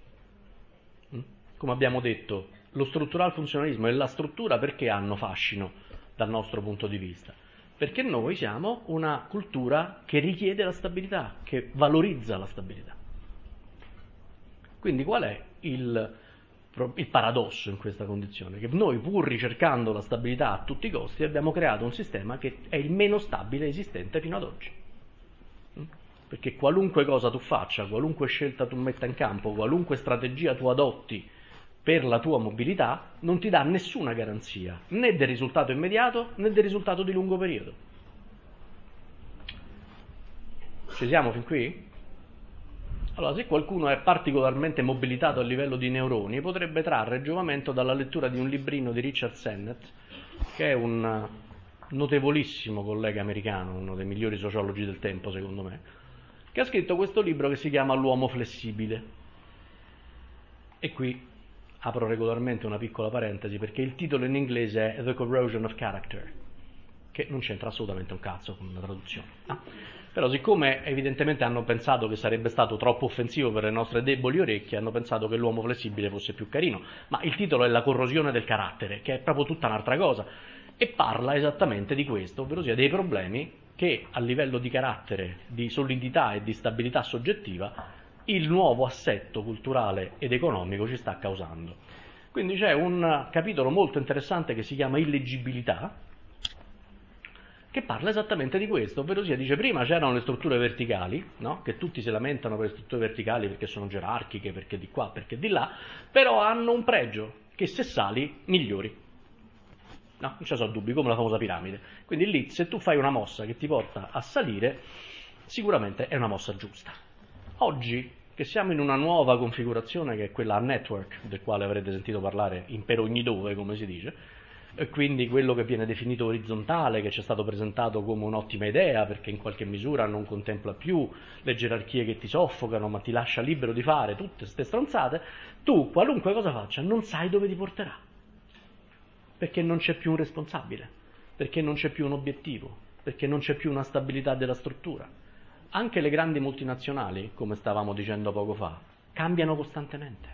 Come abbiamo detto, lo struttural funzionalismo e la struttura perché hanno fascino dal nostro punto di vista? Perché noi siamo una cultura che richiede la stabilità, che valorizza la stabilità. Quindi qual è il, il paradosso in questa condizione? Che noi, pur ricercando la stabilità a tutti i costi, abbiamo creato un sistema che è il meno stabile esistente fino ad oggi. Perché qualunque cosa tu faccia, qualunque scelta tu metta in campo, qualunque strategia tu adotti per la tua mobilità, non ti dà nessuna garanzia, né del risultato immediato, né del risultato di lungo periodo. Ci siamo fin qui? Allora, se qualcuno è particolarmente mobilitato a livello di neuroni, potrebbe trarre giovamento dalla lettura di un librino di Richard Sennett, che è un notevolissimo collega americano, uno dei migliori sociologi del tempo, secondo me, che ha scritto questo libro che si chiama L'uomo flessibile. E qui apro regolarmente una piccola parentesi, perché il titolo in inglese è The Corrosion of Character, che non c'entra assolutamente un cazzo con la traduzione. No? Però siccome evidentemente hanno pensato che sarebbe stato troppo offensivo per le nostre deboli orecchie, hanno pensato che l'uomo flessibile fosse più carino, ma il titolo è La corrosione del carattere, che è proprio tutta un'altra cosa, e parla esattamente di questo, ovvero sia dei problemi che a livello di carattere, di solidità e di stabilità soggettiva il nuovo assetto culturale ed economico ci sta causando. Quindi c'è un capitolo molto interessante che si chiama Illeggibilità, che parla esattamente di questo, ovvero sia dice prima c'erano le strutture verticali, no? Che tutti si lamentano per le strutture verticali perché sono gerarchiche, perché di qua, perché di là, però hanno un pregio, che se sali migliori. No, non ci sono dubbi, come la famosa piramide. Quindi lì, se tu fai una mossa che ti porta a salire, sicuramente è una mossa giusta. Oggi, che siamo in una nuova configurazione, che è quella a network, del quale avrete sentito parlare in per ogni dove, come si dice, e quindi quello che viene definito orizzontale, che ci è stato presentato come un'ottima idea perché in qualche misura non contempla più le gerarchie che ti soffocano ma ti lascia libero di fare tutte queste stronzate, tu qualunque cosa faccia non sai dove ti porterà, perché non c'è più un responsabile, perché non c'è più un obiettivo, perché non c'è più una stabilità della struttura. Anche le grandi multinazionali, come stavamo dicendo poco fa, cambiano costantemente,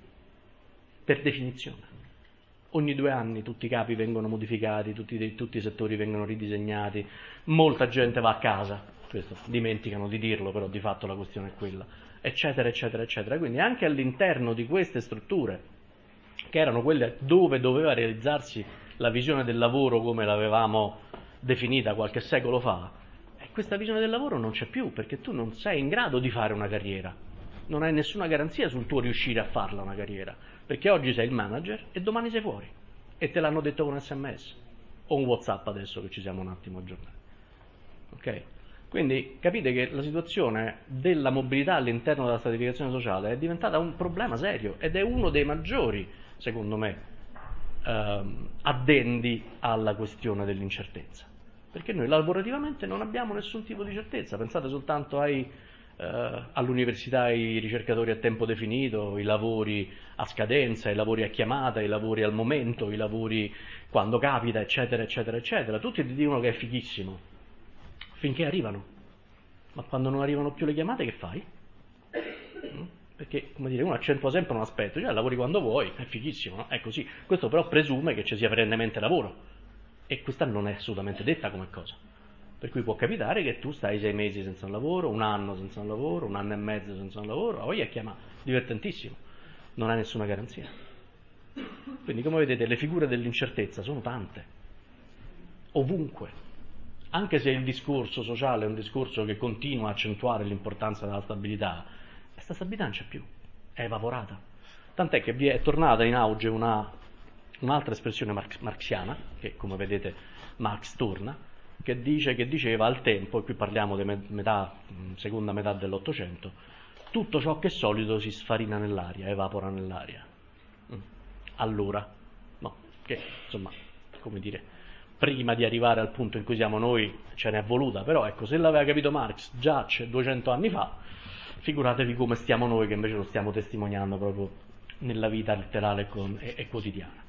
per definizione. Ogni due anni tutti i capi vengono modificati, tutti, tutti i settori vengono ridisegnati, molta gente va a casa, questo dimenticano di dirlo, però di fatto la questione è quella, eccetera, eccetera, eccetera. Quindi anche all'interno di queste strutture, che erano quelle dove doveva realizzarsi la visione del lavoro come l'avevamo definita qualche secolo fa, e questa visione del lavoro non c'è più, perché tu non sei in grado di fare una carriera, non hai nessuna garanzia sul tuo riuscire a farla una carriera, perché oggi sei il manager e domani sei fuori, e te l'hanno detto con S M S, o un WhatsApp adesso che ci siamo un attimo aggiornati. Ok? Quindi capite che la situazione della mobilità all'interno della stratificazione sociale è diventata un problema serio, ed è uno dei maggiori, secondo me, ehm, addendi alla questione dell'incertezza, perché noi lavorativamente non abbiamo nessun tipo di certezza. Pensate soltanto ai, eh, all'università, ai ricercatori a tempo definito, i lavori a scadenza, i lavori a chiamata, i lavori al momento, i lavori quando capita, eccetera, eccetera, eccetera. Tutti ti dicono che è fighissimo finché arrivano, ma quando non arrivano più le chiamate che fai? Perché, come dire, uno accentua sempre un aspetto, cioè lavori quando vuoi, è fighissimo, no? È così. Questo però presume che ci sia perennemente lavoro, e questa non è assolutamente detta come cosa. Per cui può capitare che tu stai sei mesi senza un lavoro, un anno senza un lavoro, un anno e mezzo senza un lavoro, a voglia chiama, divertentissimo, non hai nessuna garanzia. Quindi, come vedete, le figure dell'incertezza sono tante, ovunque. Anche se il discorso sociale è un discorso che continua a accentuare l'importanza della stabilità, questa stabilità non c'è più, è evaporata. Tant'è che vi è tornata in auge una, un'altra espressione marx, marxiana, che come vedete Marx torna, che, dice, che diceva al tempo, e qui parliamo di metà, seconda metà dell'Ottocento, tutto ciò che è solido si sfarina nell'aria, evapora nell'aria. Allora, no, che insomma, come dire, prima di arrivare al punto in cui siamo noi ce n'è voluta, però ecco, se l'aveva capito Marx già duecento anni fa, figuratevi come stiamo noi, che invece lo stiamo testimoniando proprio nella vita letterale con, e, e quotidiana.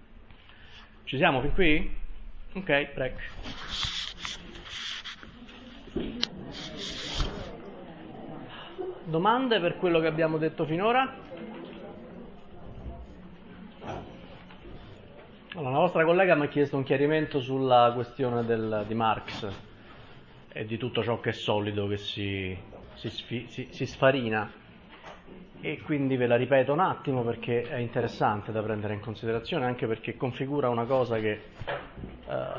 Ci siamo fin qui? Ok, prego. Domande per quello che abbiamo detto finora? Allora, la vostra collega mi ha chiesto un chiarimento sulla questione del, di Marx e di tutto ciò che è solido, che si, si, si, si sfarina, e quindi ve la ripeto un attimo perché è interessante da prendere in considerazione, anche perché configura una cosa che eh,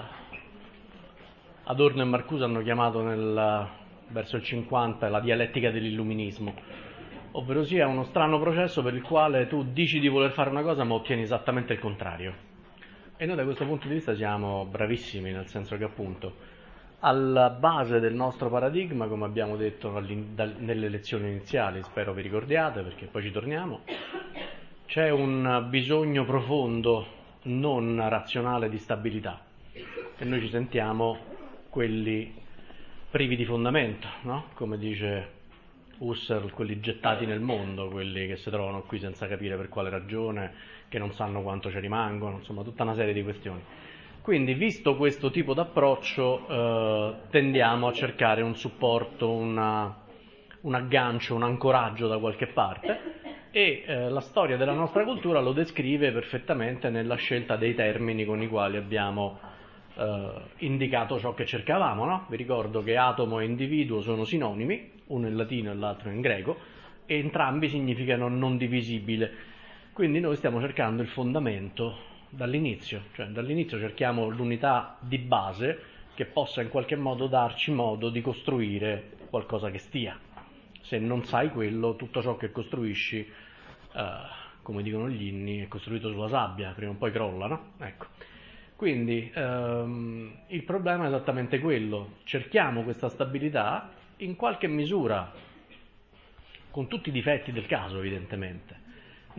Adorno e Marcuse hanno chiamato nel, verso il cinquanta la dialettica dell'illuminismo, ovvero sia uno strano processo per il quale tu dici di voler fare una cosa ma ottieni esattamente il contrario. E noi da questo punto di vista siamo bravissimi, nel senso che appunto alla base del nostro paradigma, come abbiamo detto nelle lezioni iniziali, spero vi ricordiate perché poi ci torniamo, c'è un bisogno profondo, non razionale, di stabilità, e noi ci sentiamo quelli privi di fondamento, no? Come dice Husserl, quelli gettati nel mondo, quelli che si trovano qui senza capire per quale ragione, che non sanno quanto ci rimangono, insomma tutta una serie di questioni. Quindi, visto questo tipo d'approccio, eh, tendiamo a cercare un supporto, una, un aggancio, un ancoraggio da qualche parte, e eh, la storia della nostra cultura lo descrive perfettamente nella scelta dei termini con i quali abbiamo eh, indicato ciò che cercavamo, no? Vi ricordo che atomo e individuo sono sinonimi, uno in latino e l'altro in greco, e entrambi significano non divisibile. Quindi noi stiamo cercando il fondamento dall'inizio, cioè dall'inizio cerchiamo l'unità di base che possa in qualche modo darci modo di costruire qualcosa che stia. Se non sai quello, tutto ciò che costruisci, eh, come dicono gli inni, è costruito sulla sabbia, prima o poi crolla, no? Ecco. Quindi ehm, il problema è esattamente quello, cerchiamo questa stabilità in qualche misura, con tutti i difetti del caso evidentemente,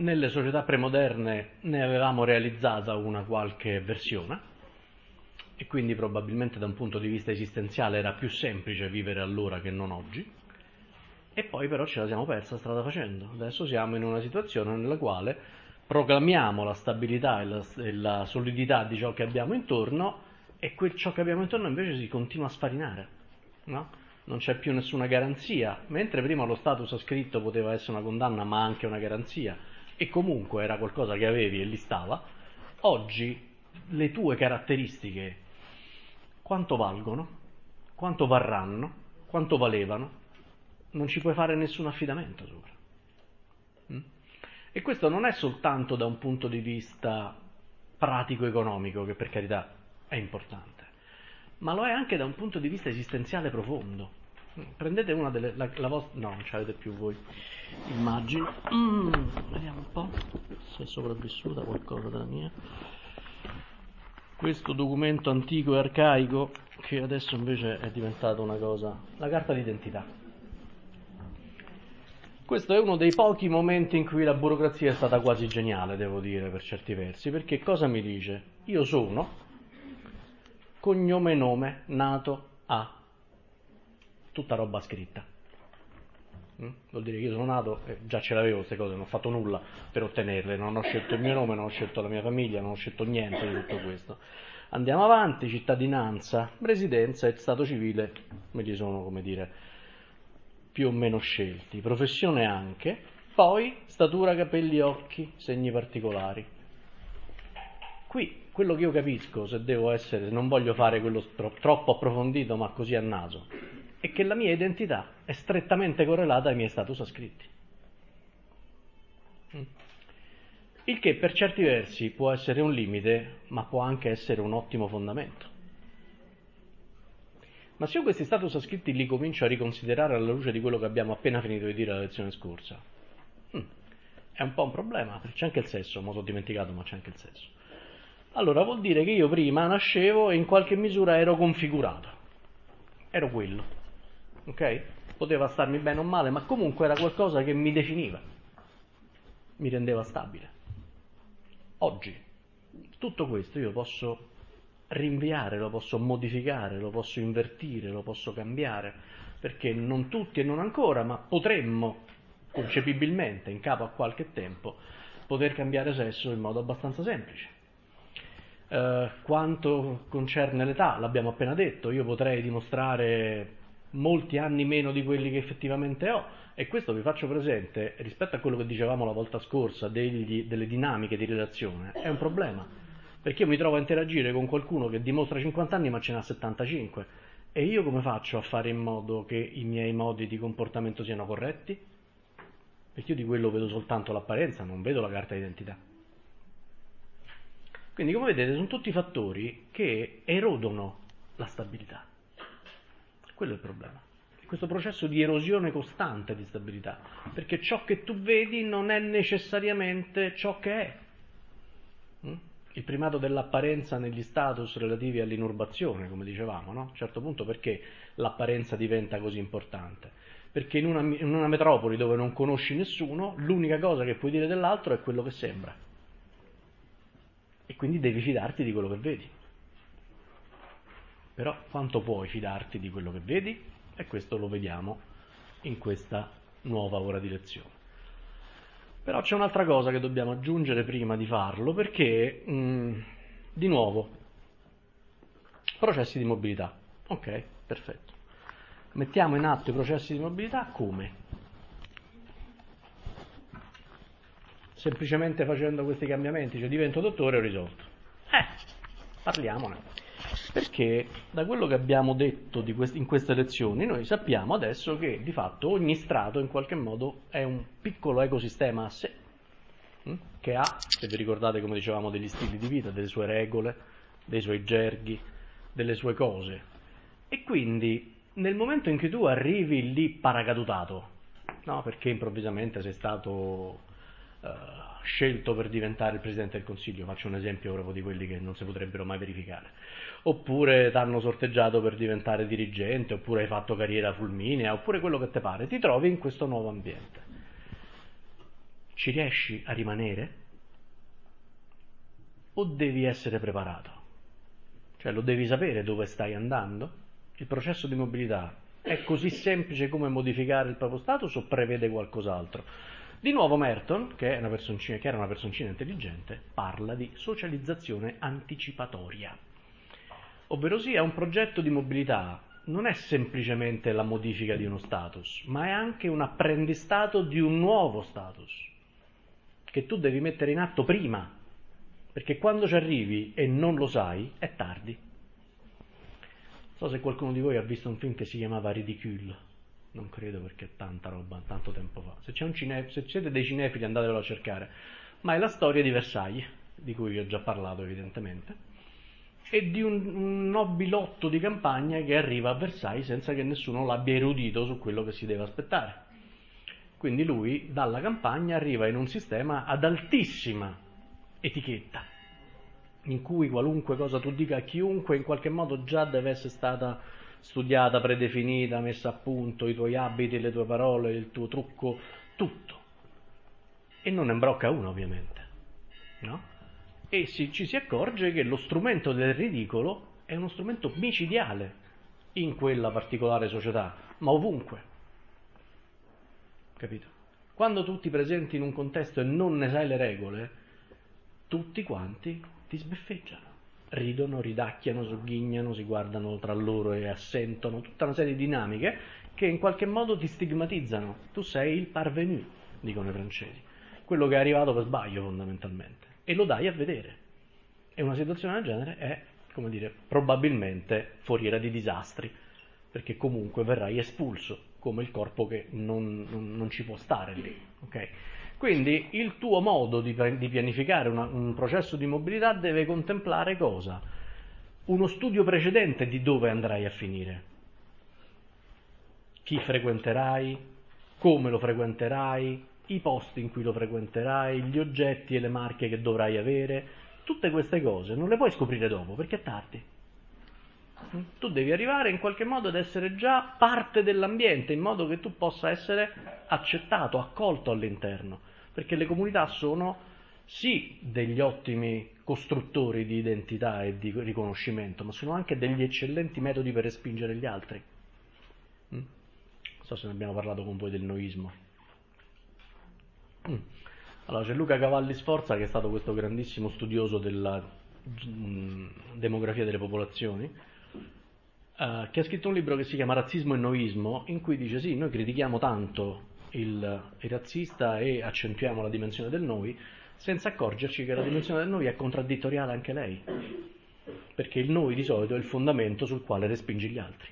nelle società premoderne ne avevamo realizzata una qualche versione e quindi probabilmente da un punto di vista esistenziale era più semplice vivere allora che non oggi, e poi però ce la siamo persa strada facendo. Adesso siamo in una situazione nella quale proclamiamo la stabilità e la, e la solidità di ciò che abbiamo intorno, e quel ciò che abbiamo intorno invece si continua a sfarinare, no? Non c'è più nessuna garanzia, mentre prima lo status ascritto poteva essere una condanna ma anche una garanzia, e comunque era qualcosa che avevi e lì stava. Oggi le tue caratteristiche quanto valgono, quanto varranno, quanto valevano, non ci puoi fare nessun affidamento sopra. Mm? E questo non è soltanto da un punto di vista pratico-economico, che per carità è importante, ma lo è anche da un punto di vista esistenziale profondo. Prendete una delle... La, la vostra... No, non ce l'avete più voi, immagino. Mm, vediamo un po' se è sopravvissuta qualcosa della mia. Questo documento antico e arcaico, che adesso invece è diventato una cosa... La carta d'identità. Questo è uno dei pochi momenti in cui la burocrazia è stata quasi geniale, devo dire, per certi versi, perché cosa mi dice? Io sono cognome e nome, nato a, tutta roba scritta. Mm? Vuol dire che io sono nato, eh, già ce l'avevo queste cose, non ho fatto nulla per ottenerle, non ho scelto il mio nome, non ho scelto la mia famiglia, non ho scelto niente di tutto questo. Andiamo avanti, cittadinanza, residenza e stato civile, me li sono, come dire, più o meno scelti, professione anche, poi statura, capelli, occhi, segni particolari. Qui quello che io capisco, se devo essere, se non voglio fare quello tro- troppo approfondito ma così a naso, è che la mia identità è strettamente correlata ai miei status ascritti. Il che per certi versi può essere un limite, ma può anche essere un ottimo fondamento. Ma se io questi status ascritti li comincio a riconsiderare alla luce di quello che abbiamo appena finito di dire la lezione scorsa, è un po' un problema, perché c'è anche il sesso, me l'ho dimenticato, ma c'è anche il sesso. Allora vuol dire che io prima nascevo e in qualche misura ero configurato, ero quello, ok? Poteva starmi bene o male, ma comunque era qualcosa che mi definiva, mi rendeva stabile. Oggi tutto questo io posso rinviare, lo posso modificare, lo posso invertire, lo posso cambiare, perché non tutti e non ancora, ma potremmo concepibilmente in capo a qualche tempo poter cambiare sesso in modo abbastanza semplice. Uh, quanto concerne l'età, l'abbiamo appena detto, io potrei dimostrare molti anni meno di quelli che effettivamente ho, e questo vi faccio presente rispetto a quello che dicevamo la volta scorsa degli, delle dinamiche di relazione, è un problema, perché io mi trovo a interagire con qualcuno che dimostra cinquanta anni ma ce n'ha settantacinque, e io come faccio a fare in modo che i miei modi di comportamento siano corretti? Perché io di quello vedo soltanto l'apparenza, non vedo la carta d'identità. Quindi, come vedete, sono tutti fattori che erodono la stabilità. Quello è il problema. È questo processo di erosione costante di stabilità, perché ciò che tu vedi non è necessariamente ciò che è. Il primato dell'apparenza negli status relativi all'inurbazione, come dicevamo, no? A un certo punto perché l'apparenza diventa così importante? Perché in una, in una metropoli dove non conosci nessuno, l'unica cosa che puoi dire dell'altro è quello che sembra. E quindi devi fidarti di quello che vedi. Però quanto puoi fidarti di quello che vedi? E questo lo vediamo in questa nuova ora di lezione. Però c'è un'altra cosa che dobbiamo aggiungere prima di farlo, perché, mh, di nuovo, processi di mobilità. Ok, perfetto. Mettiamo in atto i processi di mobilità come? Semplicemente facendo questi cambiamenti, cioè divento dottore e ho risolto. Eh, parliamone. Perché da quello che abbiamo detto di quest- in queste lezioni, noi sappiamo adesso che di fatto ogni strato in qualche modo è un piccolo ecosistema a sé, hm? che ha, se vi ricordate come dicevamo, degli stili di vita, delle sue regole, dei suoi gerghi, delle sue cose. E quindi nel momento in cui tu arrivi lì paracadutato, no? Perché improvvisamente sei stato Uh, scelto per diventare il Presidente del Consiglio, faccio un esempio proprio di quelli che non si potrebbero mai verificare, oppure ti hanno sorteggiato per diventare dirigente, oppure hai fatto carriera fulminea, oppure quello che ti pare, ti trovi in questo nuovo ambiente. ci riesci a rimanere o devi essere preparato? Cioè lo devi sapere dove stai andando? Il processo di mobilità è così semplice come modificare il proprio status o prevede qualcos'altro? Di nuovo Merton, che, è una personcina, che era una personcina intelligente, parla di socializzazione anticipatoria. Ovvero sia, un progetto di mobilità non è semplicemente la modifica di uno status, ma è anche un apprendistato di un nuovo status, che tu devi mettere in atto prima, perché quando ci arrivi e non lo sai, è tardi. Non so se qualcuno di voi ha visto un film che si chiamava Ridicule, non credo perché è tanta roba, tanto tempo fa. Se, c'è un cine... se siete dei cinefili andatelo a cercare, ma è la storia di Versailles, di cui vi ho già parlato evidentemente, e di un, un nobilotto di campagna che arriva a Versailles senza che nessuno l'abbia erudito su quello che si deve aspettare. Quindi lui dalla campagna arriva in un sistema ad altissima etichetta, in cui qualunque cosa tu dica a chiunque in qualche modo già deve essere stata studiata, predefinita, messa a punto, i tuoi abiti, le tue parole, il tuo trucco, tutto. E non ne imbrocca uno ovviamente, no? E si, ci si accorge che lo strumento del ridicolo è uno strumento micidiale in quella particolare società, ma ovunque. Capito? Quando tu ti presenti in un contesto e non ne sai le regole, tutti quanti ti sbeffeggiano, ridono, ridacchiano, sogghignano, si guardano tra loro e assentono, tutta una serie di dinamiche che in qualche modo ti stigmatizzano. Tu sei il parvenu, dicono i francesi, quello che è arrivato per sbaglio fondamentalmente, e lo dai a vedere. E una situazione del genere è, come dire, probabilmente foriera di disastri, perché comunque verrai espulso come il corpo che non, non, non ci può stare lì, ok? Quindi il tuo modo di, di pianificare una, un processo di mobilità deve contemplare cosa? Uno studio precedente di dove andrai a finire, chi frequenterai, come lo frequenterai, i posti in cui lo frequenterai, gli oggetti e le marche che dovrai avere, tutte queste cose non le puoi scoprire dopo perché è tardi. Tu devi arrivare in qualche modo ad essere già parte dell'ambiente, in modo che tu possa essere accettato, accolto all'interno, perché le comunità sono sì degli ottimi costruttori di identità e di riconoscimento, ma sono anche degli eccellenti metodi per respingere gli altri. Non so se ne abbiamo parlato con voi del noismo. Allora c'è Luca Cavalli Sforza, che è stato questo grandissimo studioso della mh, demografia delle popolazioni, uh, che ha scritto un libro che si chiama Razzismo e Noismo, in cui dice sì, noi critichiamo tanto il, il razzista e accentuiamo la dimensione del noi, senza accorgerci che la dimensione del noi è contraddittoriale anche lei, perché il noi di solito è il fondamento sul quale respingi gli altri.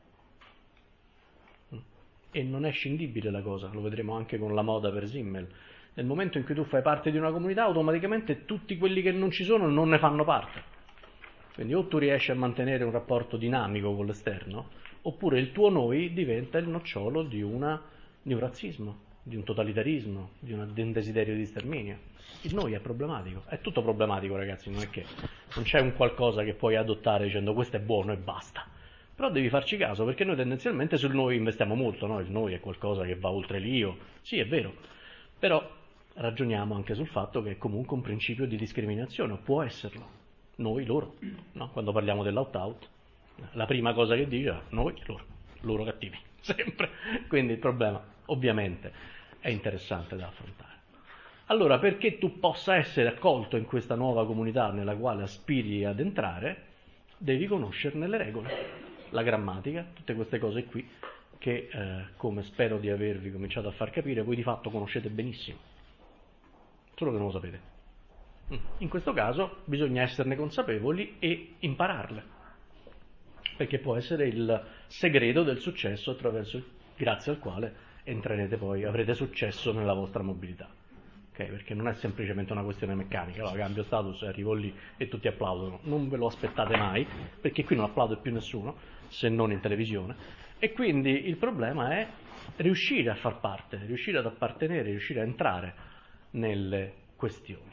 E non è scindibile la cosa, lo vedremo anche con la moda per Simmel. Nel momento in cui tu fai parte di una comunità, automaticamente tutti quelli che non ci sono non ne fanno parte. Quindi o tu riesci a mantenere un rapporto dinamico con l'esterno, oppure il tuo noi diventa il nocciolo di, una, di un razzismo, di un totalitarismo, di, una, di un desiderio di sterminio. Il noi è problematico, è tutto problematico, ragazzi, non è che non c'è un qualcosa che puoi adottare dicendo questo è buono e basta. Però devi farci caso, perché noi tendenzialmente sul noi investiamo molto, no? Il noi è qualcosa che va oltre l'io, sì è vero, però ragioniamo anche sul fatto che è comunque un principio di discriminazione, o può esserlo, noi, loro, no? Quando parliamo dell'out-out, la prima cosa che dice è noi, loro, loro cattivi, sempre, quindi il problema ovviamente è interessante da affrontare. Allora, perché tu possa essere accolto in questa nuova comunità nella quale aspiri ad entrare, devi conoscerne le regole. La grammatica, tutte queste cose qui che, eh, come spero di avervi cominciato a far capire, voi di fatto conoscete benissimo, solo che non lo sapete. In questo caso bisogna esserne consapevoli e impararle, perché può essere il segreto del successo attraverso il, grazie al quale entrerete poi, avrete successo nella vostra mobilità. Okay? Perché non è semplicemente una questione meccanica, allora cambio status, arrivo lì e tutti applaudono, non ve lo aspettate mai, perché qui non applaude più nessuno, se non in televisione, e quindi il problema è riuscire a far parte, riuscire ad appartenere, riuscire a entrare nelle questioni.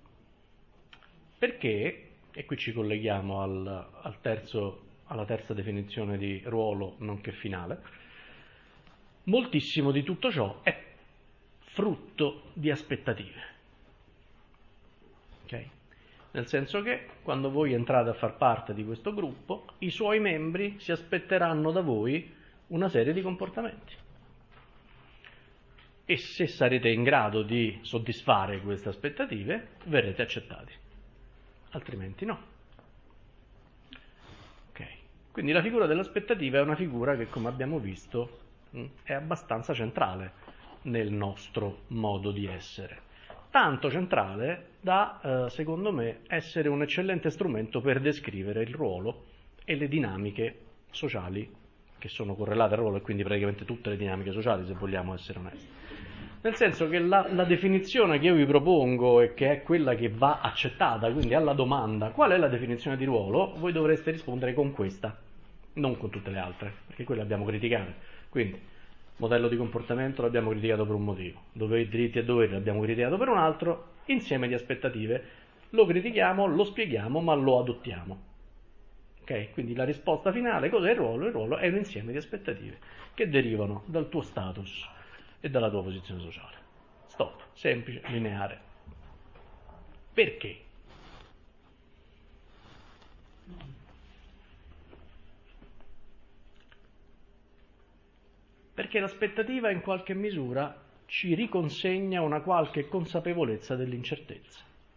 Perché, e qui ci colleghiamo al, al terzo, alla terza definizione di ruolo nonché finale, moltissimo di tutto ciò è frutto di aspettative. Ok? Nel senso che quando voi entrate a far parte di questo gruppo, i suoi membri si aspetteranno da voi una serie di comportamenti. E se sarete in grado di soddisfare queste aspettative, verrete accettati, altrimenti no. Ok? Quindi la figura dell'aspettativa è una figura che, come abbiamo visto, è abbastanza centrale nel nostro modo di essere. Tanto centrale da, eh, secondo me, essere un eccellente strumento per descrivere il ruolo e le dinamiche sociali che sono correlate al ruolo, e quindi praticamente tutte le dinamiche sociali, se vogliamo essere onesti. Nel senso che la, la definizione che io vi propongo e che è quella che va accettata, quindi alla domanda qual è la definizione di ruolo, voi dovreste rispondere con questa, non con tutte le altre, perché quelle abbiamo criticate. Quindi, modello di comportamento l'abbiamo criticato per un motivo, doveri, diritti e doveri l'abbiamo criticato per un altro, insieme di aspettative lo critichiamo, lo spieghiamo, ma lo adottiamo. Ok? Quindi la risposta finale, cos'è il ruolo? Il ruolo è un insieme di aspettative che derivano dal tuo status e dalla tua posizione sociale. Stop, semplice, lineare. Perché? Perché l'aspettativa in qualche misura ci riconsegna una qualche consapevolezza dell'incertezza.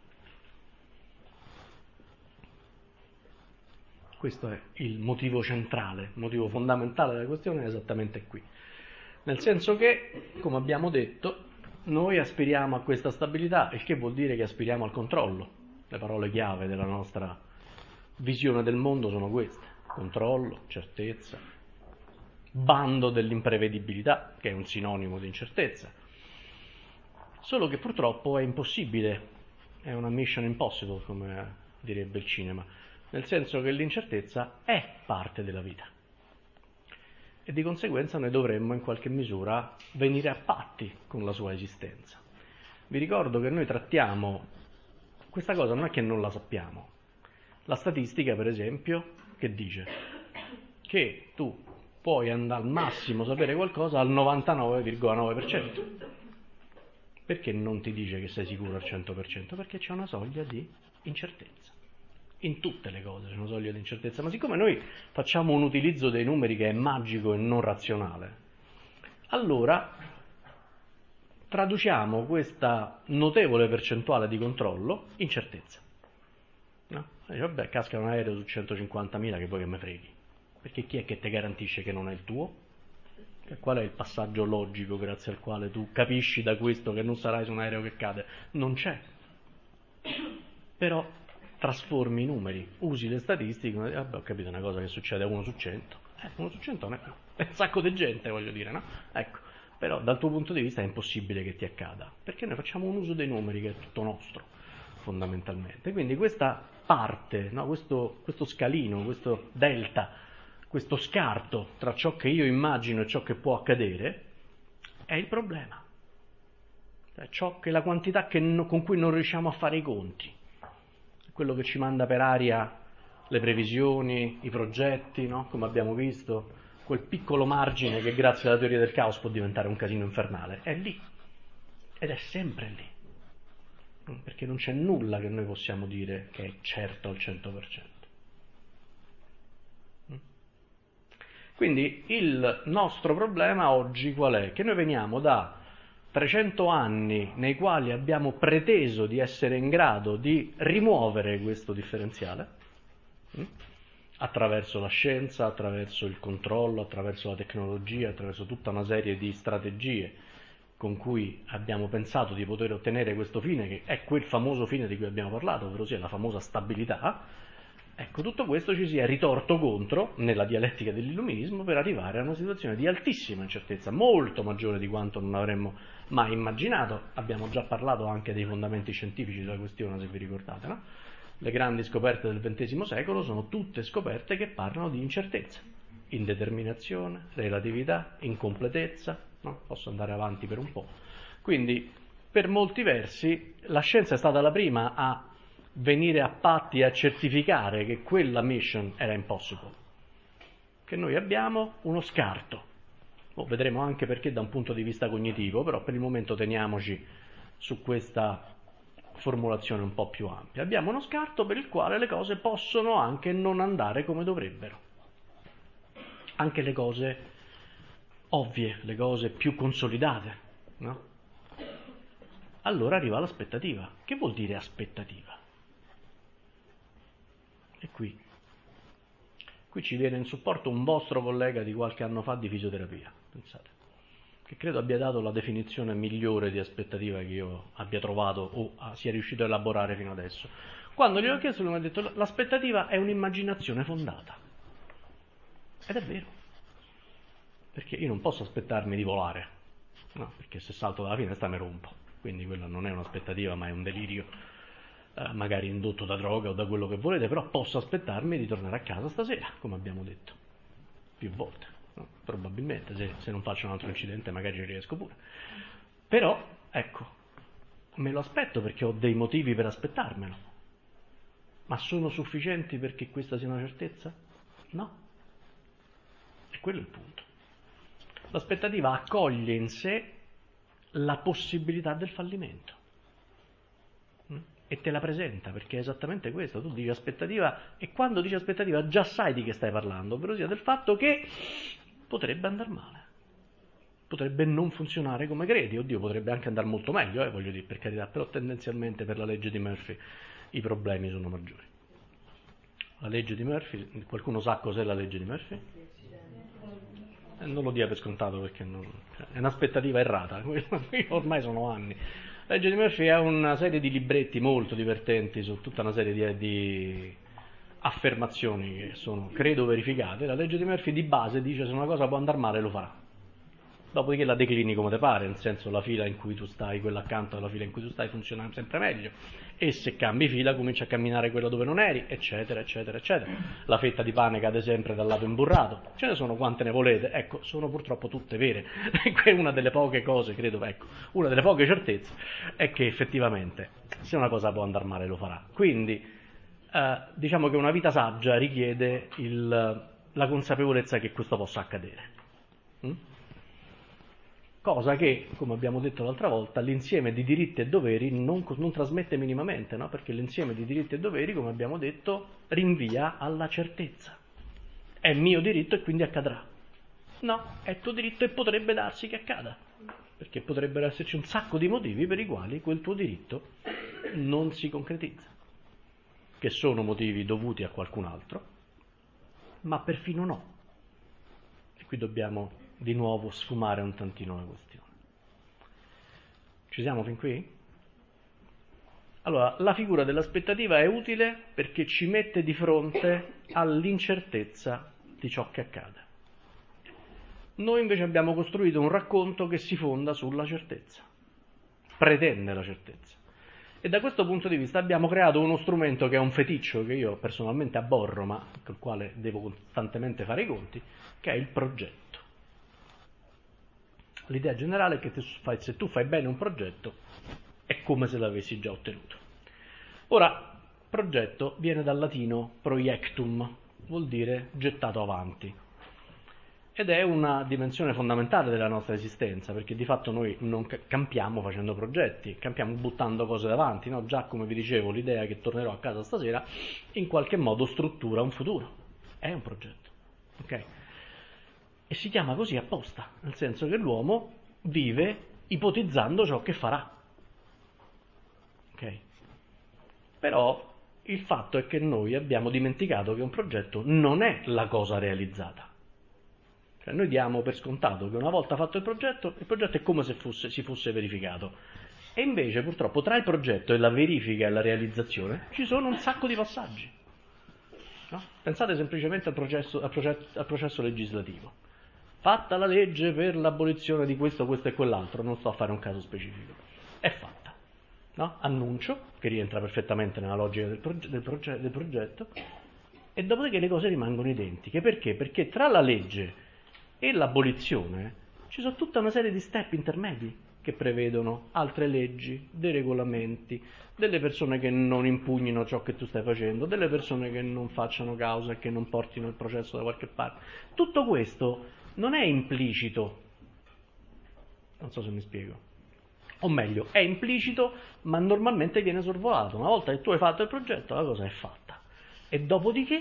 Questo è il motivo centrale, il motivo fondamentale della questione è esattamente qui. Nel senso che, come abbiamo detto, noi aspiriamo a questa stabilità, il che vuol dire che aspiriamo al controllo. Le parole chiave della nostra visione del mondo sono queste: controllo, certezza, bando dell'imprevedibilità, che è un sinonimo di incertezza. Solo che purtroppo è impossibile, è una mission impossible, come direbbe il cinema, nel senso che l'incertezza è parte della vita. E di conseguenza noi dovremmo in qualche misura venire a patti con la sua esistenza. Vi ricordo che noi trattiamo, questa cosa non è che non la sappiamo, la statistica per esempio che dice che tu puoi andare al massimo sapere qualcosa al novantanove virgola nove per cento. Perché non ti dice che sei sicuro al cento per cento? Perché c'è una soglia di incertezza. In tutte le cose c'è una soglia di incertezza, ma siccome noi facciamo un utilizzo dei numeri che è magico e non razionale, allora traduciamo questa notevole percentuale di controllo in certezza. No? E dice, vabbè, casca un aereo su centocinquantamila, che poi che me freghi, perché chi è che ti garantisce che non è il tuo? E qual è il passaggio logico grazie al quale tu capisci da questo che non sarai su un aereo che cade? Non c'è. Però trasformi i numeri, usi le statistiche, e vabbè, ho capito, una cosa che succede a uno su cento, eh, uno su cento non è, è un sacco di gente, voglio dire, no? Ecco, però dal tuo punto di vista è impossibile che ti accada, perché noi facciamo un uso dei numeri che è tutto nostro, fondamentalmente. Quindi questa parte, no? questo, questo scalino, questo delta, questo scarto tra ciò che io immagino e ciò che può accadere, è il problema. Cioè, ciò che la quantità che no, con cui non riusciamo a fare i conti. Quello che ci manda per aria le previsioni, i progetti, no? Come abbiamo visto, quel piccolo margine che grazie alla teoria del caos può diventare un casino infernale, è lì, ed è sempre lì, perché non c'è nulla che noi possiamo dire che è certo al cento per cento. Quindi il nostro problema oggi qual è? Che noi veniamo da trecento anni nei quali abbiamo preteso di essere in grado di rimuovere questo differenziale hm? attraverso la scienza, attraverso il controllo, attraverso la tecnologia, attraverso tutta una serie di strategie con cui abbiamo pensato di poter ottenere questo fine, che è quel famoso fine di cui abbiamo parlato, ovvero sia la famosa stabilità. Ecco, tutto questo ci si è ritorto contro nella dialettica dell'illuminismo per arrivare a una situazione di altissima incertezza, molto maggiore di quanto non avremmo mai immaginato. Abbiamo già parlato anche dei fondamenti scientifici della questione, se vi ricordate, no? Le grandi scoperte del ventesimo secolo sono tutte scoperte che parlano di incertezza, indeterminazione, relatività, incompletezza, no? Posso andare avanti per un po'. Quindi, per molti versi, la scienza è stata la prima a venire a patti e a certificare che quella mission era impossible, che noi abbiamo uno scarto Oh, vedremo anche perché da un punto di vista cognitivo, però per il momento teniamoci su questa formulazione un po' più ampia. Abbiamo uno scarto per il quale le cose possono anche non andare come dovrebbero. Anche le cose ovvie, le cose più consolidate, no? Allora arriva l'aspettativa. Che vuol dire aspettativa? E qui. Qui ci viene in supporto un vostro collega di qualche anno fa di fisioterapia, pensate, che credo abbia dato la definizione migliore di aspettativa che io abbia trovato o sia riuscito a elaborare fino adesso. Quando gli ho chiesto, lui mi ha detto: l'aspettativa è un'immaginazione fondata. Ed è vero, perché io non posso aspettarmi di volare, no, perché se salto dalla finestra mi rompo, quindi quella non è un'aspettativa ma è un delirio, eh, magari indotto da droga o da quello che volete, però posso aspettarmi di tornare a casa stasera, come abbiamo detto più volte, no? Probabilmente se, se non faccio un altro incidente magari ci riesco pure, però ecco, me lo aspetto perché ho dei motivi per aspettarmelo, ma sono sufficienti perché questa sia una certezza? No. E quello è il punto. L'aspettativa accoglie in sé la possibilità del fallimento e te la presenta, perché è esattamente questo. Tu dici aspettativa e quando dici aspettativa già sai di che stai parlando, ovvero sia del fatto che potrebbe andare male, potrebbe non funzionare come credi. Oddio, potrebbe anche andare molto meglio, eh, voglio dire, per carità, però tendenzialmente per la legge di Murphy i problemi sono maggiori. La legge di Murphy, qualcuno sa cos'è la legge di Murphy? Eh, non lo dia per scontato perché non, cioè, è un'aspettativa errata. Io ormai sono anni. La legge di Murphy è una serie di libretti molto divertenti su tutta una serie di, di affermazioni che sono, credo, verificate. La legge di Murphy di base dice: se una cosa può andare male lo farà. Dopodiché la declini come te pare, nel senso la fila in cui tu stai, quella accanto alla fila in cui tu stai funziona sempre meglio, e se cambi fila cominci a camminare quella dove non eri, eccetera, eccetera, eccetera. La fetta di pane cade sempre dal lato imburrato, ce ne sono quante ne volete, ecco, sono purtroppo tutte vere. Una delle poche cose, credo, ecco, una delle poche certezze è che effettivamente se una cosa può andare male lo farà. Quindi eh, diciamo che una vita saggia richiede il, la consapevolezza che questo possa accadere. Mm? Cosa che, come abbiamo detto l'altra volta, l'insieme di diritti e doveri non, non trasmette minimamente, no? Perché l'insieme di diritti e doveri, come abbiamo detto, rinvia alla certezza. È mio diritto e quindi accadrà. No, è tuo diritto e potrebbe darsi che accada, perché potrebbero esserci un sacco di motivi per i quali quel tuo diritto non si concretizza, che sono motivi dovuti a qualcun altro, ma perfino no. E qui dobbiamo di nuovo sfumare un tantino la questione. Ci siamo fin qui? Allora, la figura dell'aspettativa è utile perché ci mette di fronte all'incertezza di ciò che accade. Noi invece abbiamo costruito un racconto che si fonda sulla certezza, pretende la certezza. E da questo punto di vista abbiamo creato uno strumento che è un feticcio che io personalmente abborro, ma col quale devo costantemente fare i conti, che è il progetto. L'idea generale è che fai, se tu fai bene un progetto è come se l'avessi già ottenuto. Ora, progetto viene dal latino proiectum, vuol dire gettato avanti, ed è una dimensione fondamentale della nostra esistenza, perché di fatto noi non campiamo facendo progetti, campiamo buttando cose davanti, no? Già come vi dicevo, l'idea che tornerò a casa stasera in qualche modo struttura un futuro, è un progetto, ok? E si chiama così apposta, nel senso che l'uomo vive ipotizzando ciò che farà. Ok? Però il fatto è che noi abbiamo dimenticato che un progetto non è la cosa realizzata. Cioè noi diamo per scontato che una volta fatto il progetto, il progetto è come se fosse, si fosse verificato. E invece purtroppo tra il progetto e la verifica e la realizzazione ci sono un sacco di passaggi. No? Pensate semplicemente al processo, al processo, al processo legislativo. Fatta la legge per l'abolizione di questo, questo e quell'altro, non sto a fare un caso specifico, è fatta, no? Annuncio, che rientra perfettamente nella logica del, proge- del, proge- del progetto, e dopodiché le cose rimangono identiche. Perché? Perché tra la legge e l'abolizione ci sono tutta una serie di step intermedi che prevedono altre leggi, dei regolamenti, delle persone che non impugnino ciò che tu stai facendo, delle persone che non facciano causa e che non portino il processo da qualche parte. Tutto questo non è implicito Non so se mi spiego. O meglio, è implicito, ma normalmente viene sorvolato. Una volta che tu hai fatto il progetto, la cosa è fatta. E dopodiché,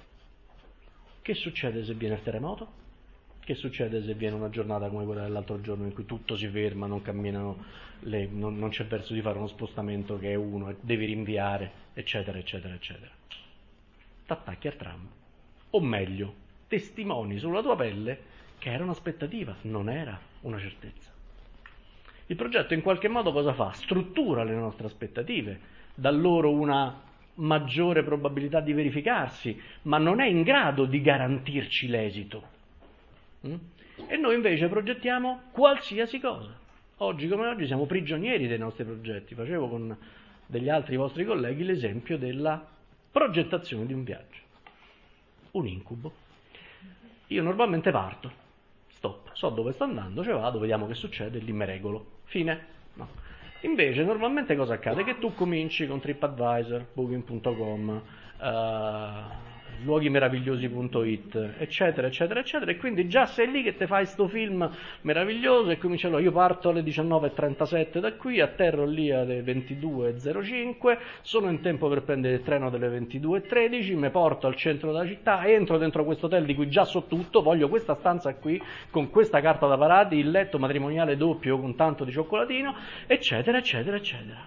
che succede se viene il terremoto? Che succede se viene una giornata come quella dell'altro giorno in cui tutto si ferma, non camminano, le, non, non c'è verso di fare uno spostamento che è uno, devi rinviare, eccetera, eccetera, eccetera. T'attacchi al tram. O meglio, testimoni sulla tua pelle che era un'aspettativa, non era una certezza. Il progetto in qualche modo cosa fa? Struttura le nostre aspettative, dà loro una maggiore probabilità di verificarsi, ma non è in grado di garantirci l'esito. Mm? E noi invece progettiamo qualsiasi cosa. Oggi come oggi siamo prigionieri dei nostri progetti. Facevo con degli altri vostri colleghi l'esempio della progettazione di un viaggio. Un incubo. Io normalmente parto, stop, so dove sto andando, ci vado, vediamo che succede, lì me regolo. Fine. No. Invece normalmente cosa accade? Che tu cominci con TripAdvisor, Booking punto com, uh, luoghi meravigliosi punto it, eccetera, eccetera, eccetera, e quindi già sei lì che ti fai sto film meraviglioso e cominci, allora io parto alle diciannove e trentasette da qui, atterro lì alle ventidue e zero cinque, sono in tempo per prendere il treno delle ventidue e tredici, mi porto al centro della città, entro dentro questo hotel di cui già so tutto, voglio questa stanza qui, con questa carta da parati, il letto matrimoniale doppio con tanto di cioccolatino, eccetera, eccetera, eccetera.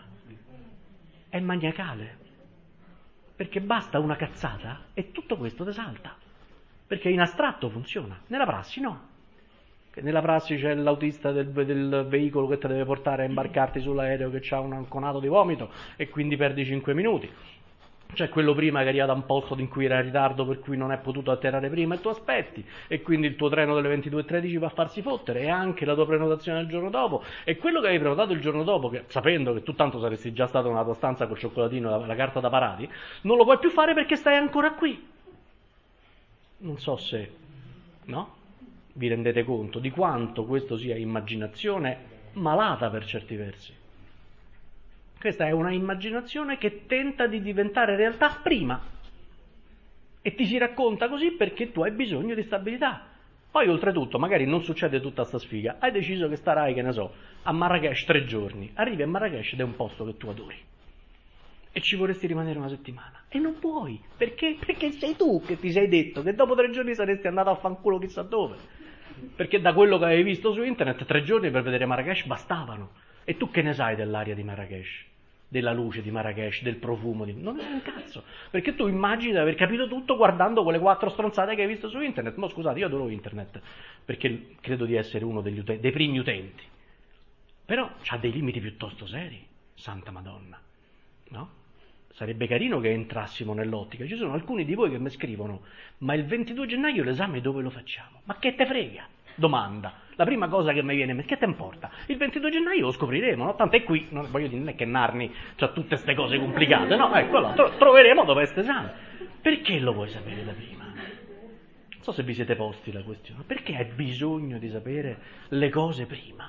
È maniacale. Perché basta una cazzata e tutto questo ti salta. Perché in astratto funziona, nella prassi no. Nella prassi c'è l'autista del, del veicolo che ti deve portare a imbarcarti sull'aereo che ha un conato di vomito e quindi perdi cinque minuti. C'è quello prima che arriva da un posto in cui era in ritardo per cui non è potuto atterrare prima e tu aspetti e quindi il tuo treno delle ventidue e tredici va a farsi fottere e anche la tua prenotazione il giorno dopo e quello che avevi prenotato il giorno dopo, che, sapendo che tu tanto saresti già stato nella tua stanza col cioccolatino e la, la carta da parati, non lo puoi più fare perché stai ancora qui. Non so se, no? Vi rendete conto di quanto questo sia immaginazione malata per certi versi. Questa è una immaginazione che tenta di diventare realtà prima e ti si racconta così perché tu hai bisogno di stabilità. Poi oltretutto magari non succede tutta sta sfiga, hai deciso che starai, che ne so, a Marrakesh tre giorni, arrivi a Marrakesh ed è un posto che tu adori e ci vorresti rimanere una settimana e non puoi, perché? Perché sei tu che ti sei detto che dopo tre giorni saresti andato a fanculo chissà dove, perché da quello che avevi visto su internet tre giorni per vedere Marrakesh bastavano. E tu che ne sai dell'aria di Marrakesh, della luce di Marrakesh, del profumo di... Non è un cazzo, perché tu immagini di aver capito tutto guardando quelle quattro stronzate che hai visto su internet. Ma scusate, io adoro internet, perché credo di essere uno degli utenti, dei primi utenti. Però c'ha dei limiti piuttosto seri, santa Madonna, no? Sarebbe carino che entrassimo nell'ottica. Ci sono alcuni di voi che mi scrivono, ma il ventidue gennaio l'esame dove lo facciamo? Ma che te frega? Domanda. La prima cosa che mi viene, ma che te importa? Il ventidue gennaio lo scopriremo, no? Tanto è qui, non, voglio dire, non è che Narni c'ha tutte queste cose complicate, no? Ecco, allora, tro- troveremo dove è esame. Perché lo vuoi sapere da prima? Non so se vi siete posti la questione. Perché hai bisogno di sapere le cose prima?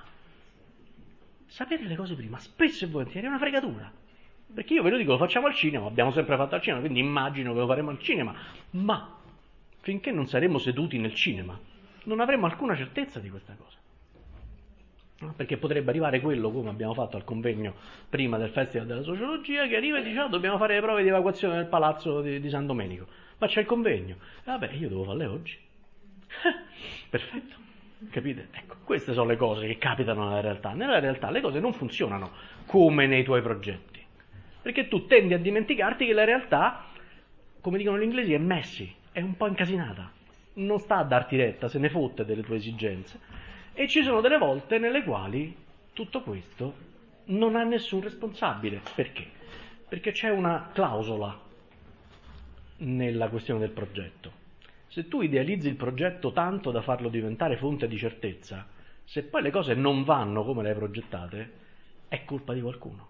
Sapere le cose prima, spesso e volentieri, è una fregatura. Perché io ve lo dico, lo facciamo al cinema, abbiamo sempre fatto al cinema, quindi immagino che lo faremo al cinema. Ma finché non saremo seduti nel cinema, non avremo alcuna certezza di questa cosa. No? Perché potrebbe arrivare quello, come abbiamo fatto al convegno prima del Festival della Sociologia, che arriva e dice, oh, dobbiamo fare le prove di evacuazione nel palazzo di, di San Domenico. Ma c'è il convegno. E vabbè, io devo farle oggi. Perfetto. Capite? Ecco, queste sono le cose che capitano nella realtà. Nella realtà le cose non funzionano come nei tuoi progetti. Perché tu tendi a dimenticarti che la realtà, come dicono gli inglesi, è messy, è un po' incasinata. Non sta a darti retta, se ne fotte delle tue esigenze. E ci sono delle volte nelle quali tutto questo non ha nessun responsabile. Perché? Perché c'è una clausola nella questione del progetto. Se tu idealizzi il progetto tanto da farlo diventare fonte di certezza, se poi le cose non vanno come le hai progettate, è colpa di qualcuno.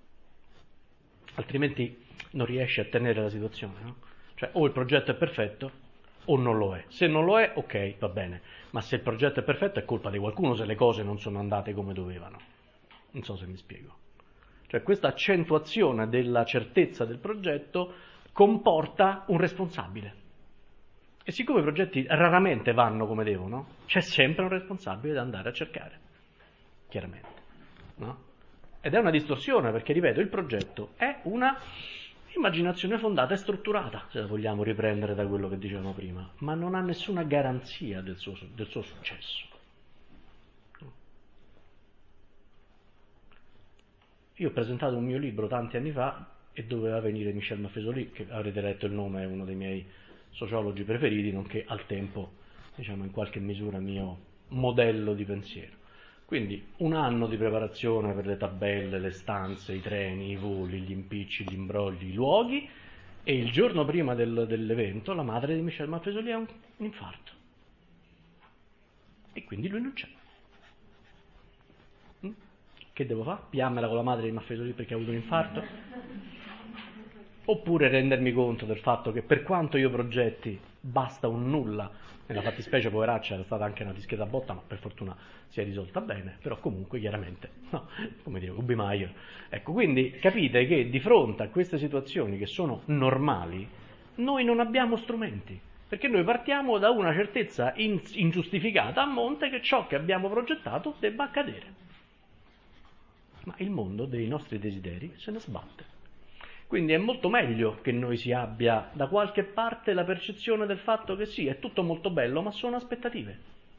Altrimenti non riesci a tenere la situazione, no? Cioè o il progetto è perfetto o non lo è. Se non lo è, ok, va bene, ma se il progetto è perfetto è colpa di qualcuno se le cose non sono andate come dovevano. Non so se mi spiego. Cioè questa accentuazione della certezza del progetto comporta un responsabile. E siccome i progetti raramente vanno come devono, c'è sempre un responsabile da andare a cercare. chiaramente, no? Ed è una distorsione, perché, ripeto, il progetto è una immaginazione fondata e strutturata, se la vogliamo riprendere da quello che dicevamo prima, ma non ha nessuna garanzia del suo, del suo successo. Io ho presentato un mio libro tanti anni fa e doveva venire Michel Maffesoli, che avrete letto il nome, è uno dei miei sociologi preferiti, nonché al tempo, diciamo, in qualche misura mio modello di pensiero. Quindi un anno di preparazione per le tabelle, le stanze, i treni, i voli, gli impicci, gli imbrogli, i luoghi, e il giorno prima del, dell'evento la madre di Michel Maffesoli ha un, un infarto. E quindi lui non c'è. Mm? Che devo fare? Piammela con la madre di Maffesoli perché ha avuto un infarto? Oppure rendermi conto del fatto che per quanto io progetti basta un nulla, nella fattispecie poveraccia era stata anche una discreta botta, ma per fortuna si è risolta bene, però comunque chiaramente, no, come dire, Gubbimaier. Ecco, quindi capite che di fronte a queste situazioni che sono normali, noi non abbiamo strumenti, perché noi partiamo da una certezza ingiustificata a monte che ciò che abbiamo progettato debba accadere. Ma il mondo dei nostri desideri se ne sbatte. Quindi è molto meglio che noi si abbia da qualche parte la percezione del fatto che sì, è tutto molto bello, ma sono aspettative.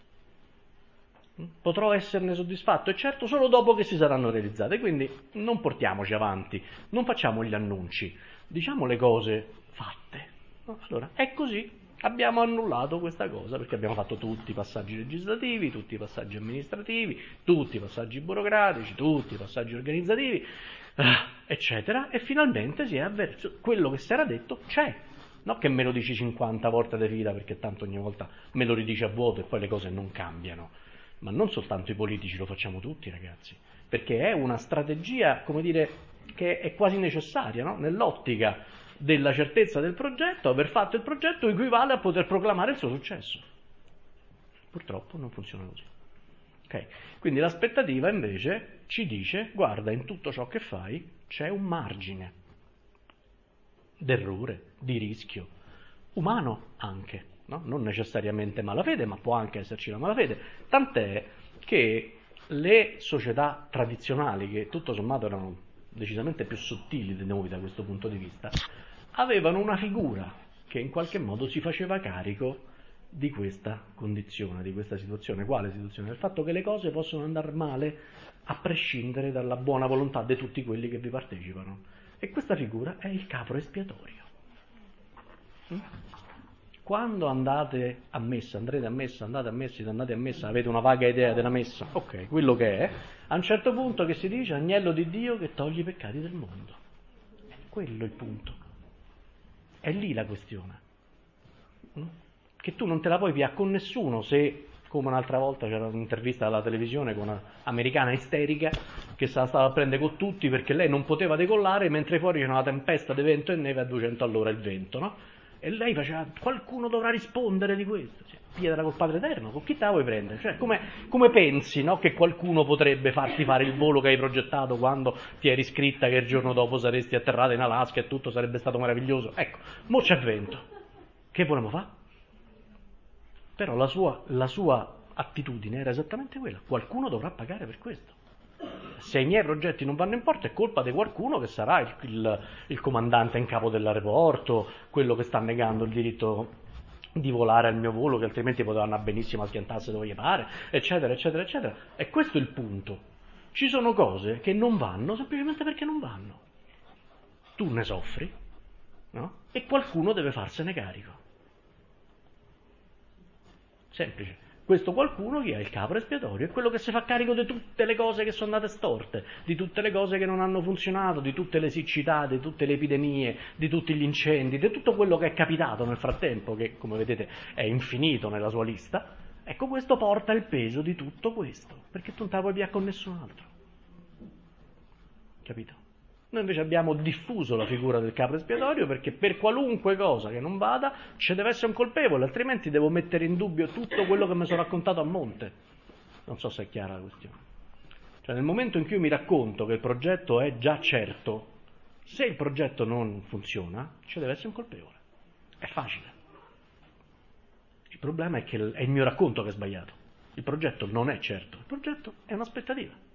Potrò esserne soddisfatto, e certo solo dopo che si saranno realizzate, quindi non portiamoci avanti, non facciamo gli annunci, diciamo le cose fatte. Allora, è così, abbiamo annullato questa cosa, perché abbiamo fatto tutti i passaggi legislativi, tutti i passaggi amministrativi, tutti i passaggi burocratici, tutti i passaggi organizzativi, eccetera, e finalmente si è avverso quello che si era detto c'è, non che me lo dici cinquanta volte di fila perché tanto ogni volta me lo ridici a vuoto e poi le cose non cambiano, ma non soltanto i politici, lo facciamo tutti, ragazzi, perché è una strategia, come dire, che è quasi necessaria, no? Nell'ottica della certezza del progetto, aver fatto il progetto equivale a poter proclamare il suo successo. Purtroppo non funziona così. Okay. Quindi l'aspettativa invece ci dice: guarda, in tutto ciò che fai c'è un margine d'errore, di rischio, umano anche, no? Non necessariamente malafede, ma può anche esserci la malafede, tant'è che le società tradizionali, che tutto sommato erano decisamente più sottili di noi da questo punto di vista, avevano una figura che in qualche modo si faceva carico di questa condizione, di questa situazione. Quale situazione? Del fatto che le cose possono andare male a prescindere dalla buona volontà di tutti quelli che vi partecipano. E questa figura è il capro espiatorio. Quando andate a messa, andrete a messa, andate a messa, andate a messa, avete una vaga idea della messa, ok, quello che è, a un certo punto che si dice: agnello di Dio che toglie i peccati del mondo. È quello il punto. È lì la questione. Che tu non te la puoi via con nessuno se, come un'altra volta c'era un'intervista alla televisione con un'americana isterica che stava a prendere con tutti perché lei non poteva decollare mentre fuori c'era una tempesta di vento e neve a duecento all'ora il vento, no? E lei faceva: qualcuno dovrà rispondere di questo. Cioè, piedra col Padre Eterno, con chi te la vuoi prendere? Cioè, come, come pensi, no, che qualcuno potrebbe farti fare il volo che hai progettato quando ti eri scritta che il giorno dopo saresti atterrata in Alaska e tutto sarebbe stato meraviglioso? Ecco, mo c'è vento. Che volevamo fare? Però la sua, la sua attitudine era esattamente quella: qualcuno dovrà pagare per questo. Se i miei progetti non vanno in porto è colpa di qualcuno che sarà il, il, il comandante in capo dell'aeroporto, quello che sta negando il diritto di volare al mio volo, che altrimenti poteva andare benissimo a schiantarsi dove gli pare, eccetera, eccetera, eccetera. E questo è il punto. Ci sono cose che non vanno semplicemente perché non vanno. Tu ne soffri, no? E qualcuno deve farsene carico. Semplice. Questo qualcuno chi è? Il capro espiatorio, è quello che si fa carico di tutte le cose che sono andate storte, di tutte le cose che non hanno funzionato, di tutte le siccità, di tutte le epidemie, di tutti gli incendi, di tutto quello che è capitato nel frattempo, che come vedete è infinito nella sua lista. Ecco, questo porta il peso di tutto questo, perché tu non te la puoi via con nessun altro. Capito? Noi invece abbiamo diffuso la figura del capro espiatorio perché per qualunque cosa che non vada ci deve essere un colpevole, altrimenti devo mettere in dubbio tutto quello che mi sono raccontato a monte. Non so se è chiara la questione. Cioè, nel momento in cui io mi racconto che il progetto è già certo, se il progetto non funziona ci deve essere un colpevole. È facile. Il problema è che è il mio racconto che è sbagliato. Il progetto non è certo, il progetto è un'aspettativa.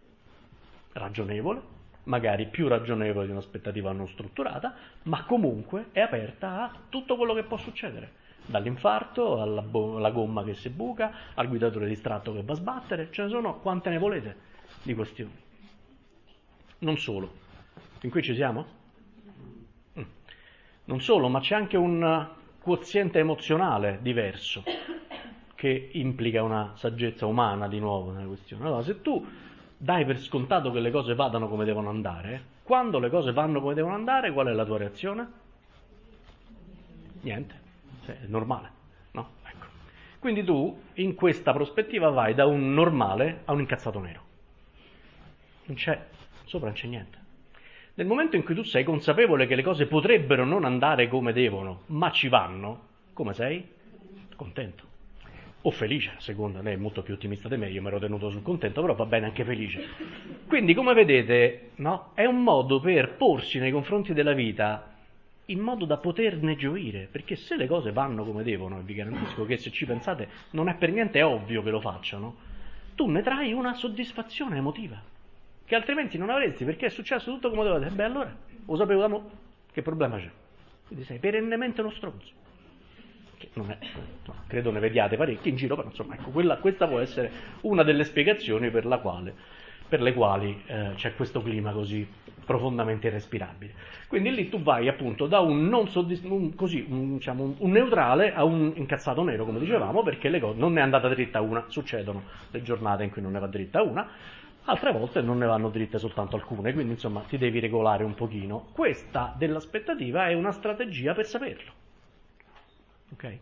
ragionevole, magari più ragionevole di un'aspettativa non strutturata, ma comunque è aperta a tutto quello che può succedere, dall'infarto alla, bo- alla gomma che si buca, al guidatore distratto che va a sbattere, ce ne sono quante ne volete di questioni. Non solo, fin qui ci siamo? Mm. Non solo, ma c'è anche un quoziente emozionale diverso che implica una saggezza umana di nuovo nella questione. Allora, se tu dai per scontato che le cose vadano come devono andare, quando le cose vanno come devono andare, qual è la tua reazione? Niente, cioè, è normale, no? Ecco. Quindi tu in questa prospettiva vai da un normale a un incazzato nero. Non c'è, sopra non c'è niente. Nel momento in cui tu sei consapevole che le cose potrebbero non andare come devono, ma ci vanno, come sei? Contento. O felice, secondo me è molto più ottimista di me, io mi ero tenuto sul contento, però va bene anche felice. Quindi, come vedete, no? È un modo per porsi nei confronti della vita in modo da poterne gioire, perché se le cose vanno come devono, e vi garantisco che se ci pensate non è per niente ovvio che lo facciano, tu ne trai una soddisfazione emotiva che altrimenti non avresti, perché è successo tutto come doveva. Beh, allora, lo sapevo da mo', che problema c'è? Quindi sei perennemente uno stronzo. Che non è, no, credo ne vediate parecchi in giro, però insomma, ecco, quella, questa può essere una delle spiegazioni per, la quale, per le quali eh, c'è questo clima così profondamente irrespirabile. Quindi lì tu vai appunto da un non soddisf- un, così, un, diciamo, un, un neutrale a un incazzato nero, come dicevamo, perché le cose non ne è andata dritta una, succedono le giornate in cui non ne va dritta una, altre volte non ne vanno dritte soltanto alcune, quindi insomma ti devi regolare un pochino. Questa dell'aspettativa è una strategia per saperlo. Ok?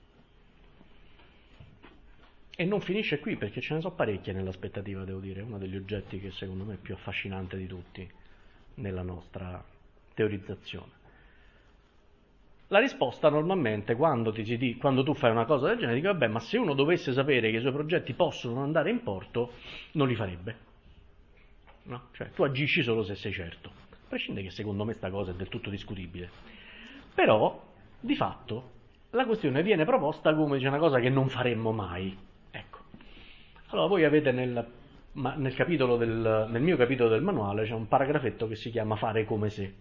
E non finisce qui, perché ce ne sono parecchie nell'aspettativa, devo dire, è uno degli oggetti che secondo me è più affascinante di tutti nella nostra teorizzazione. La risposta normalmente quando, ti si di, quando tu fai una cosa del genere, dici vabbè, ma se uno dovesse sapere che i suoi progetti possono andare in porto, non li farebbe. No? Cioè, tu agisci solo se sei certo, a prescindere che secondo me sta cosa è del tutto discutibile. Però, di fatto, la questione viene proposta come una cosa che non faremmo mai. Ecco. Allora, voi avete nel, nel, capitolo del, nel mio capitolo del manuale c'è un paragrafetto che si chiama fare come se,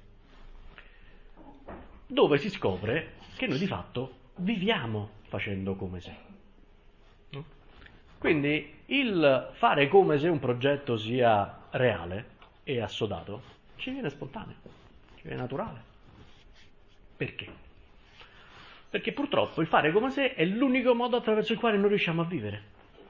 dove si scopre che noi di fatto viviamo facendo come se. Quindi il fare come se un progetto sia reale e assodato ci viene spontaneo, ci viene naturale. Perché? Perché purtroppo il fare come se è l'unico modo attraverso il quale noi riusciamo a vivere.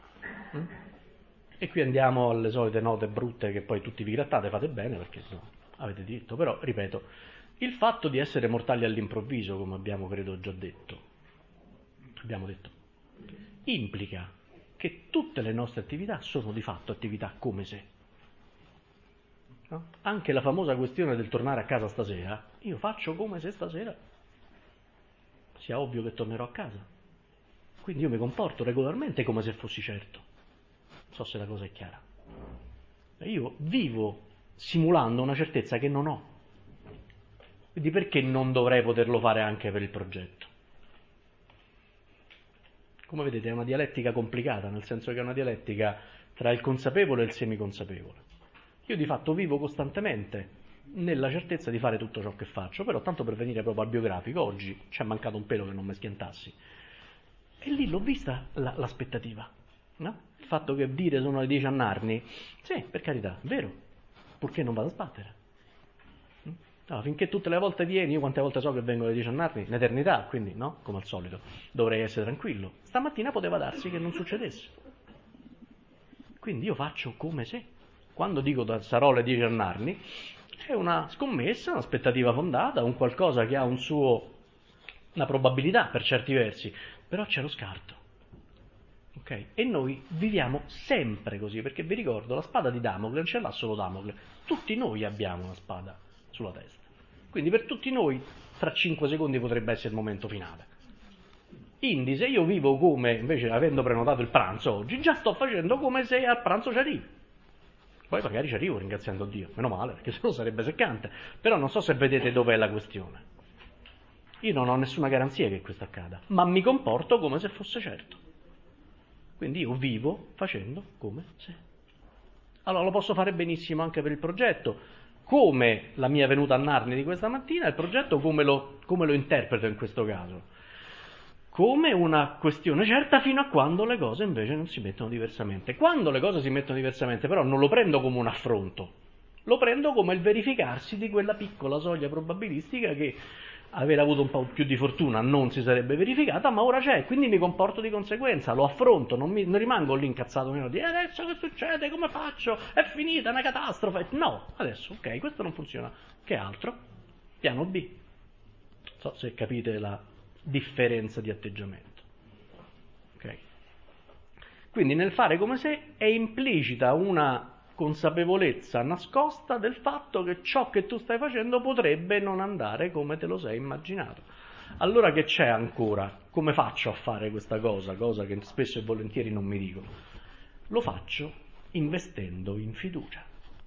E qui andiamo alle solite note brutte che poi tutti vi grattate, fate bene perché no, avete diritto, però ripeto, il fatto di essere mortali all'improvviso, come abbiamo credo già detto, abbiamo detto, implica che tutte le nostre attività sono di fatto attività come se. No? Anche la famosa questione del tornare a casa stasera, io faccio come se stasera sia ovvio che tornerò a casa. Quindi io mi comporto regolarmente come se fossi certo. Non so se la cosa è chiara. Io vivo simulando una certezza che non ho. Quindi perché non dovrei poterlo fare anche per il progetto? Come vedete è una dialettica complicata, nel senso che è una dialettica tra il consapevole e il semiconsapevole. Io di fatto vivo costantemente nella certezza di fare tutto ciò che faccio, però tanto per venire proprio al biografico, oggi ci è mancato un pelo che non mi schiantassi. E lì l'ho vista la, l'aspettativa, no? Il fatto che dire sono le dieci a Narni, sì, per carità, è vero, purché non vado a sbattere. No, finché tutte le volte vieni, io quante volte so che vengo alle dieci a Narni? Un'eternità, quindi no, come al solito, dovrei essere tranquillo. Stamattina poteva darsi che non succedesse. Quindi io faccio come se. Quando dico da sarò alle dieci a Narni, è una scommessa, un'aspettativa fondata, un qualcosa che ha un suo, una probabilità per certi versi, però c'è lo scarto. Okay? E noi viviamo sempre così, perché vi ricordo, la spada di Damocle non ce l'ha solo Damocle, tutti noi abbiamo una spada sulla testa. Quindi per tutti noi tra cinque secondi potrebbe essere il momento finale. Quindi se io vivo come, invece avendo prenotato il pranzo oggi, già sto facendo come se al pranzo ci arrivo. Poi magari ci arrivo ringraziando Dio, meno male, perché sennò sarebbe seccante. Però non so se vedete dov'è la questione. Io non ho nessuna garanzia che questo accada, ma mi comporto come se fosse certo. Quindi io vivo facendo come se. Allora lo posso fare benissimo anche per il progetto, come la mia venuta a Narni di questa mattina, il progetto come lo, come lo interpreto in questo caso? Come una questione certa fino a quando le cose invece non si mettono diversamente. Quando le cose si mettono diversamente però non lo prendo come un affronto, lo prendo come il verificarsi di quella piccola soglia probabilistica che aver avuto un po' più di fortuna non si sarebbe verificata, ma ora c'è, quindi mi comporto di conseguenza, lo affronto, non, mi, non rimango lì incazzato meno di adesso che succede, come faccio, è finita, è una catastrofe. No, adesso ok, questo non funziona, che altro? Piano B. Non so se capite la differenza di atteggiamento. Ok. Quindi nel fare come se è implicita una consapevolezza nascosta del fatto che ciò che tu stai facendo potrebbe non andare come te lo sei immaginato. Allora che c'è ancora? Come faccio a fare questa cosa? Cosa che spesso e volentieri non mi dicono. Lo faccio investendo in fiducia.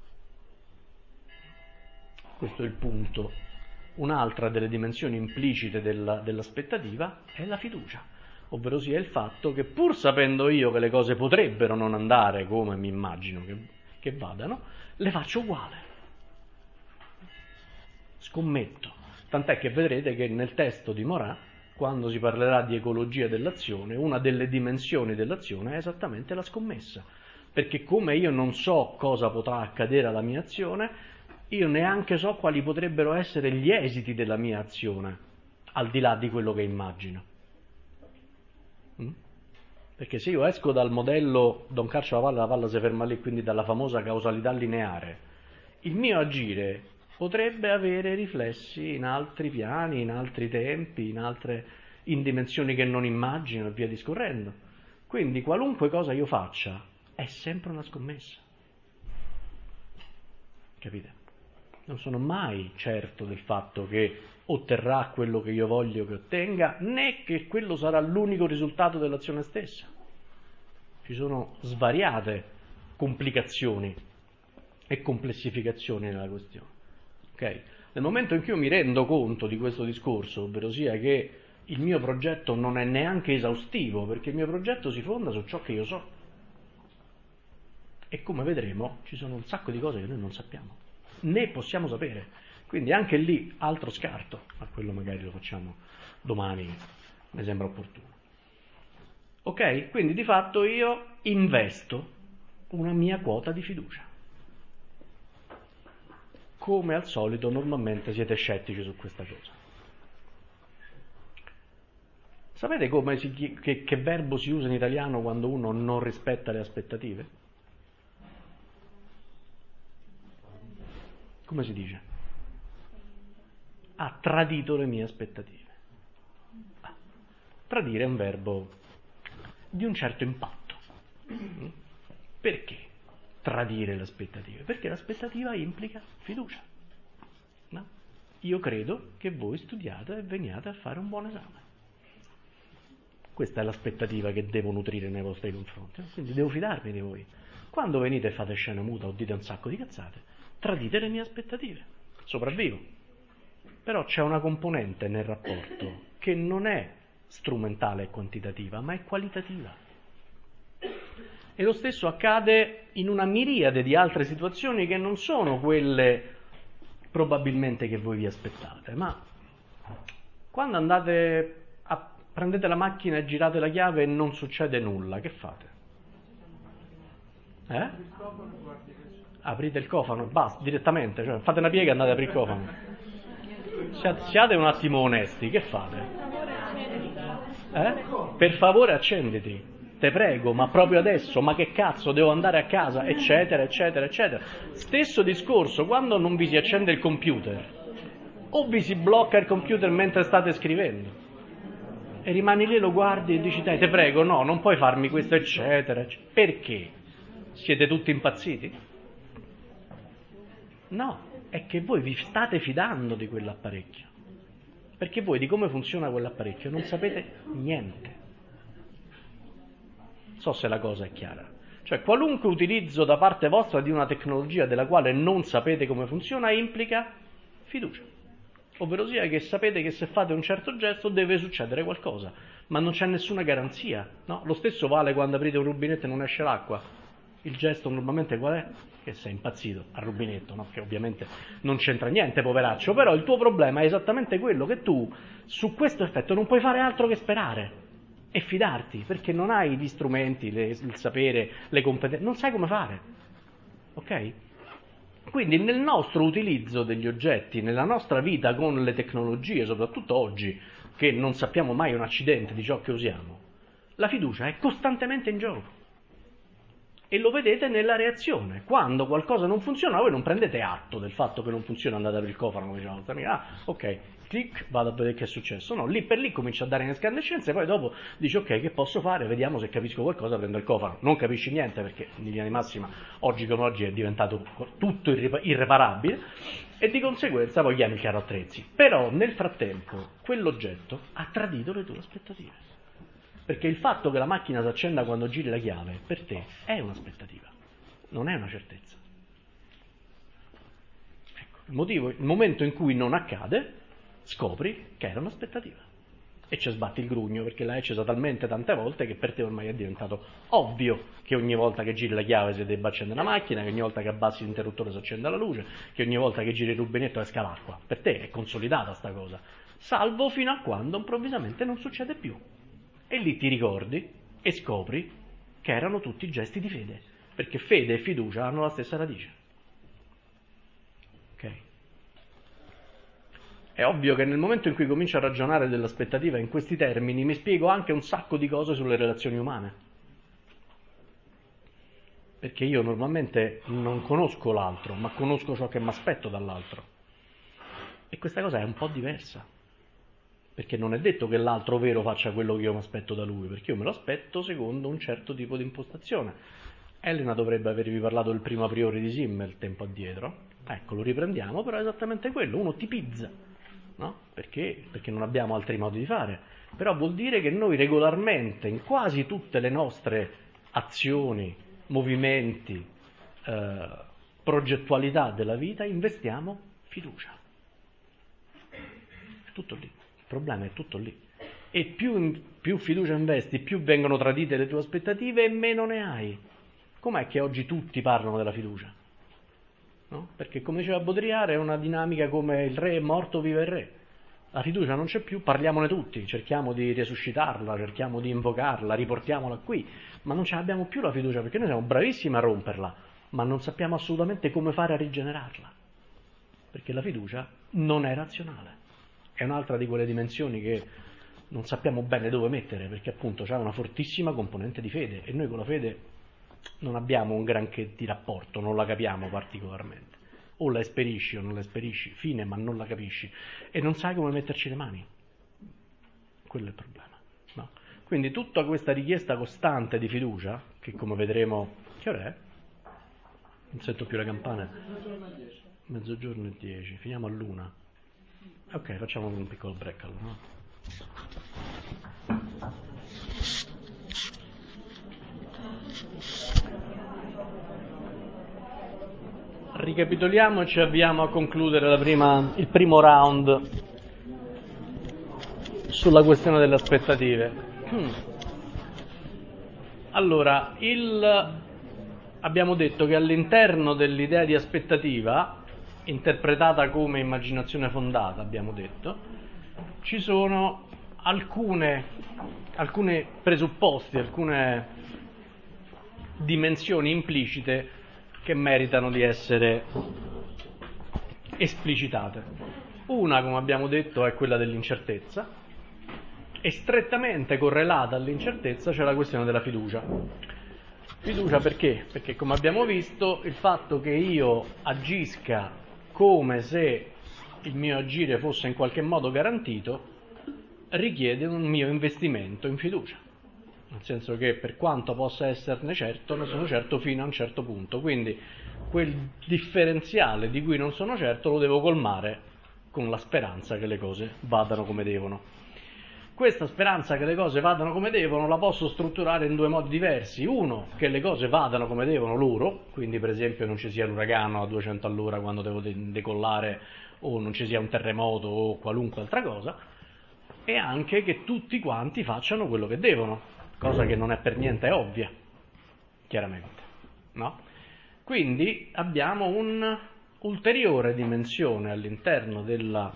Questo è il punto. Un'altra delle dimensioni implicite della, dell'aspettativa è la fiducia, ovvero sia il fatto che pur sapendo io che le cose potrebbero non andare come mi immagino che che vadano, le faccio uguale. Scommetto. Tant'è che vedrete che nel testo di Morin, quando si parlerà di ecologia dell'azione, una delle dimensioni dell'azione è esattamente la scommessa. Perché come io non so cosa potrà accadere alla mia azione, io neanche so quali potrebbero essere gli esiti della mia azione, al di là di quello che immagino. Mm? Perché se io esco dal modello Don Carcio la palla, la palla si ferma lì, quindi dalla famosa causalità lineare, il mio agire potrebbe avere riflessi in altri piani, in altri tempi, in altre in dimensioni che non immagino e via discorrendo. Quindi qualunque cosa io faccia è sempre una scommessa. Capite? Non sono mai certo del fatto che otterrà quello che io voglio che ottenga, né che quello sarà l'unico risultato dell'azione stessa. Ci sono svariate complicazioni e complessificazioni nella questione. Okay? Nel momento in cui io mi rendo conto di questo discorso, ovvero sia che il mio progetto non è neanche esaustivo, perché il mio progetto si fonda su ciò che io so. E come vedremo, ci sono un sacco di cose che noi non sappiamo, né possiamo sapere. Quindi anche lì altro scarto, ma quello magari lo facciamo domani, mi sembra opportuno. Ok? Quindi di fatto io investo una mia quota di fiducia. Come al solito normalmente siete scettici su questa cosa. Sapete come si, che, che verbo si usa in italiano quando uno non rispetta le aspettative? Come si dice? Ha tradito le mie aspettative. Ah, tradire è un verbo di un certo impatto. Perché tradire le aspettative? Perché l'aspettativa implica fiducia. No? Io credo che voi studiate e veniate a fare un buon esame. Questa è l'aspettativa che devo nutrire nei vostri confronti. Quindi devo fidarmi di voi. Quando venite e fate scena muta o dite un sacco di cazzate, tradite le mie aspettative. Sopravvivo. Però c'è una componente nel rapporto che non è strumentale e quantitativa, ma è qualitativa. E lo stesso accade in una miriade di altre situazioni che non sono quelle probabilmente che voi vi aspettate, ma quando andate a prendete la macchina e girate la chiave e non succede nulla, che fate? Eh? Aprite il cofano, basta, direttamente, cioè fate una piega e andate a aprire il cofano. Siate un attimo onesti, che fate? Eh? Per favore accenditi, te prego, ma proprio adesso, ma che cazzo, devo andare a casa, eccetera, eccetera, eccetera. Stesso discorso quando non vi si accende il computer, o vi si blocca il computer mentre state scrivendo, e rimani lì, lo guardi e dici, dai, te prego, no, non puoi farmi questo, eccetera, eccetera. Perché? Siete tutti impazziti? No. È che voi vi state fidando di quell'apparecchio, perché voi di come funziona quell'apparecchio non sapete niente. Non so se la cosa è chiara. Cioè, qualunque utilizzo da parte vostra di una tecnologia della quale non sapete come funziona implica fiducia. Ovvero sia che sapete che se fate un certo gesto deve succedere qualcosa, ma non c'è nessuna garanzia. No? Lo stesso vale quando aprite un rubinetto e non esce l'acqua. Il gesto normalmente qual è? Che sei impazzito al rubinetto, no? Che ovviamente non c'entra niente, poveraccio, però il tuo problema è esattamente quello, che tu su questo effetto non puoi fare altro che sperare e fidarti, perché non hai gli strumenti, le, il sapere, le competenze, non sai come fare, ok? Quindi nel nostro utilizzo degli oggetti, nella nostra vita con le tecnologie, soprattutto oggi, che non sappiamo mai un accidente di ciò che usiamo, la fiducia è costantemente in gioco. E lo vedete nella reazione. Quando qualcosa non funziona, voi non prendete atto del fatto che non funziona, andate a aprire il cofano, come diceva l'altra amica, ah, ok, clic, vado a vedere che è successo. No, lì per lì comincia a dare incandescenze, poi dopo dici, ok, che posso fare? Vediamo se capisco qualcosa, prendo il cofano. Non capisci niente, perché in linea di massima, oggi come oggi, è diventato tutto irripa- irreparabile, e di conseguenza poi chiami il carro attrezzi. Però, nel frattempo, quell'oggetto ha tradito le tue aspettative. Perché il fatto che la macchina si accenda quando giri la chiave, per te, è un'aspettativa, non è una certezza. Ecco, il motivo, il momento in cui non accade, scopri che era un'aspettativa. E ci sbatti il grugno, perché l'hai accesa talmente tante volte che per te ormai è diventato ovvio che ogni volta che giri la chiave si debba accendere la macchina, che ogni volta che abbassi l'interruttore si accenda la luce, che ogni volta che giri il rubinetto esca l'acqua. Per te è consolidata sta cosa. Salvo fino a quando improvvisamente non succede più. E lì ti ricordi e scopri che erano tutti gesti di fede, perché fede e fiducia hanno la stessa radice. Ok? È ovvio che nel momento in cui comincio a ragionare dell'aspettativa in questi termini, mi spiego anche un sacco di cose sulle relazioni umane. Perché io normalmente non conosco l'altro, ma conosco ciò che mi aspetto dall'altro. E questa cosa è un po' diversa. Perché non è detto che l'altro vero faccia quello che io mi aspetto da lui, perché io me lo aspetto secondo un certo tipo di impostazione. Elena dovrebbe avervi parlato del primo a priori di Simmel tempo addietro. Ecco, lo riprendiamo, però è esattamente quello, uno tipizza, no? Perché? Perché non abbiamo altri modi di fare. Però vuol dire che noi regolarmente, in quasi tutte le nostre azioni, movimenti, eh, progettualità della vita, investiamo fiducia. È tutto lì. Il problema è tutto lì. E più, più fiducia investi, più vengono tradite le tue aspettative e meno ne hai. Com'è che oggi tutti parlano della fiducia? No? Perché, come diceva Baudrillard, è una dinamica come il re è morto, vive il re. La fiducia non c'è più, parliamone tutti, cerchiamo di resuscitarla, cerchiamo di invocarla, riportiamola qui, ma non ce l'abbiamo più la fiducia, perché noi siamo bravissimi a romperla, ma non sappiamo assolutamente come fare a rigenerarla. Perché la fiducia non è razionale. È un'altra di quelle dimensioni che non sappiamo bene dove mettere, perché appunto c'è una fortissima componente di fede e noi con la fede non abbiamo un granché di rapporto, non la capiamo particolarmente. O la esperisci o non la esperisci, fine, ma non la capisci e non sai come metterci le mani. Quello è il problema. No? Quindi tutta questa richiesta costante di fiducia, che come vedremo, che ora è? Non sento più le campane. Mezzogiorno e dieci, finiamo all'una. Ok, facciamo un piccolo break allora, no? Ricapitoliamo e ci avviamo a concludere la prima, il primo round sulla questione delle aspettative. Hmm. Allora, il, abbiamo detto che all'interno dell'idea di aspettativa, interpretata come immaginazione fondata, abbiamo detto, ci sono alcune, alcune presupposti, alcune dimensioni implicite che meritano di essere esplicitate. Una, come abbiamo detto, è quella dell'incertezza, e strettamente correlata all'incertezza c'è la questione della fiducia. Fiducia perché? Perché, come abbiamo visto, il fatto che io agisca come se il mio agire fosse in qualche modo garantito richiede un mio investimento in fiducia, nel senso che per quanto possa esserne certo, ne sono certo fino a un certo punto, quindi quel differenziale di cui non sono certo lo devo colmare con la speranza che le cose vadano come devono. Questa speranza che le cose vadano come devono la posso strutturare in due modi diversi. Uno, che le cose vadano come devono loro, quindi per esempio non ci sia l'uragano a duecento all'ora quando devo decollare, o non ci sia un terremoto o qualunque altra cosa, e anche che tutti quanti facciano quello che devono, cosa che non è per niente ovvia, chiaramente. no? Quindi abbiamo un'ulteriore dimensione all'interno della,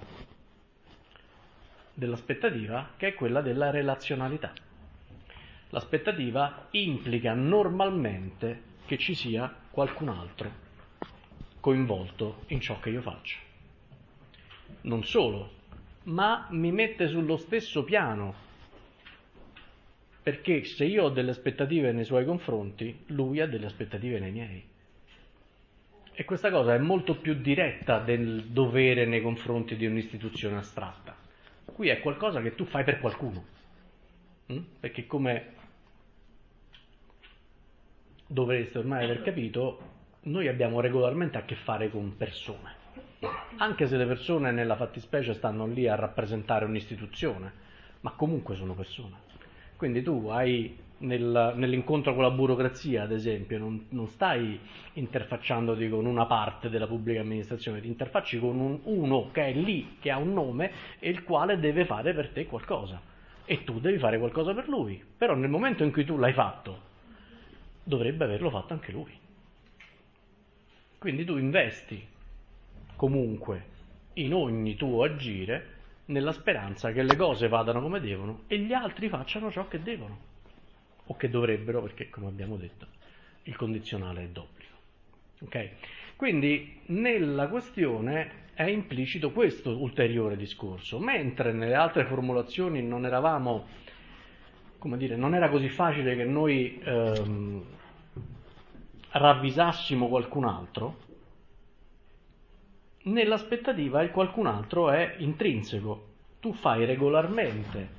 dell'aspettativa, che è quella della relazionalità. L'aspettativa implica normalmente che ci sia qualcun altro coinvolto in ciò che io faccio. Non solo, ma mi mette sullo stesso piano, perché se io ho delle aspettative nei suoi confronti, lui ha delle aspettative nei miei. E questa cosa è molto più diretta del dovere nei confronti di un'istituzione astratta. Qui è qualcosa che tu fai per qualcuno, perché come dovreste ormai aver capito, noi abbiamo regolarmente a che fare con persone, anche se le persone nella fattispecie stanno lì a rappresentare un'istituzione, ma comunque sono persone. Quindi tu hai nel, nell'incontro con la burocrazia, ad esempio, non, non stai interfacciandoti con una parte della pubblica amministrazione, ti interfacci con un, uno che è lì, che ha un nome e il quale deve fare per te qualcosa, e tu devi fare qualcosa per lui, però nel momento in cui tu l'hai fatto dovrebbe averlo fatto anche lui. Quindi tu investi comunque in ogni tuo agire nella speranza che le cose vadano come devono e gli altri facciano ciò che devono o che dovrebbero, perché come abbiamo detto il condizionale è d'obbligo. Ok? Quindi nella questione è implicito questo ulteriore discorso, mentre nelle altre formulazioni non eravamo, come dire, non era così facile che noi ehm, ravvisassimo qualcun altro. Nell'aspettativa il qualcun altro è intrinseco, tu fai regolarmente,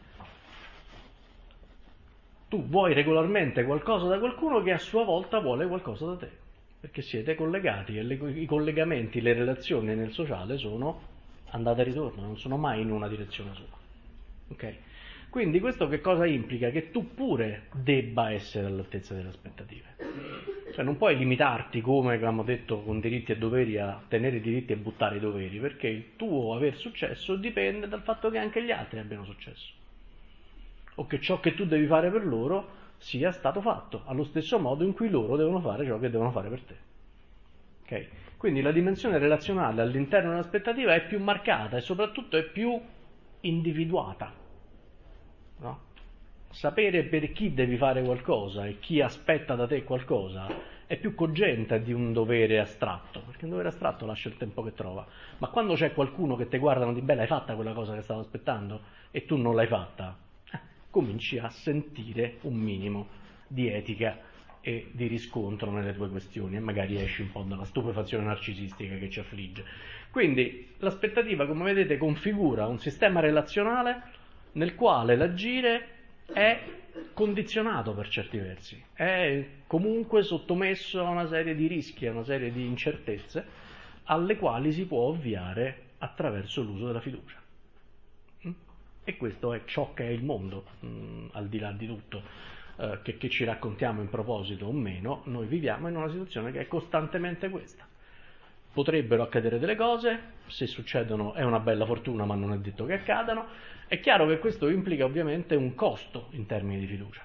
tu vuoi regolarmente qualcosa da qualcuno che a sua volta vuole qualcosa da te, perché siete collegati e le, i collegamenti, le relazioni nel sociale sono andata e ritorno, non sono mai in una direzione sola. Ok? Quindi questo che cosa implica? Che tu pure debba essere all'altezza delle aspettative. Cioè non puoi limitarti, come abbiamo detto, con diritti e doveri a tenere i diritti e buttare i doveri, perché il tuo aver successo dipende dal fatto che anche gli altri abbiano successo. O che ciò che tu devi fare per loro sia stato fatto, allo stesso modo in cui loro devono fare ciò che devono fare per te. Okay? Quindi la dimensione relazionale all'interno dell'aspettativa è più marcata e soprattutto è più individuata. No? Sapere per chi devi fare qualcosa e chi aspetta da te qualcosa è più cogente di un dovere astratto, perché un dovere astratto lascia il tempo che trova, ma quando c'è qualcuno che ti guarda e ti dice: beh, l'hai fatta quella cosa che stavo aspettando e tu non l'hai fatta, eh, cominci a sentire un minimo di etica e di riscontro nelle tue questioni e magari esci un po' dalla stupefazione narcisistica che ci affligge. Quindi l'aspettativa, come vedete, configura un sistema relazionale nel quale l'agire è condizionato per certi versi, è comunque sottomesso a una serie di rischi, a una serie di incertezze alle quali si può ovviare attraverso l'uso della fiducia. E questo è ciò che è il mondo, mh, al di là di tutto eh, che, che ci raccontiamo in proposito o meno, noi viviamo in una situazione che è costantemente questa. Potrebbero accadere delle cose, se succedono è una bella fortuna, ma non è detto che accadano. È chiaro che questo implica ovviamente un costo in termini di fiducia.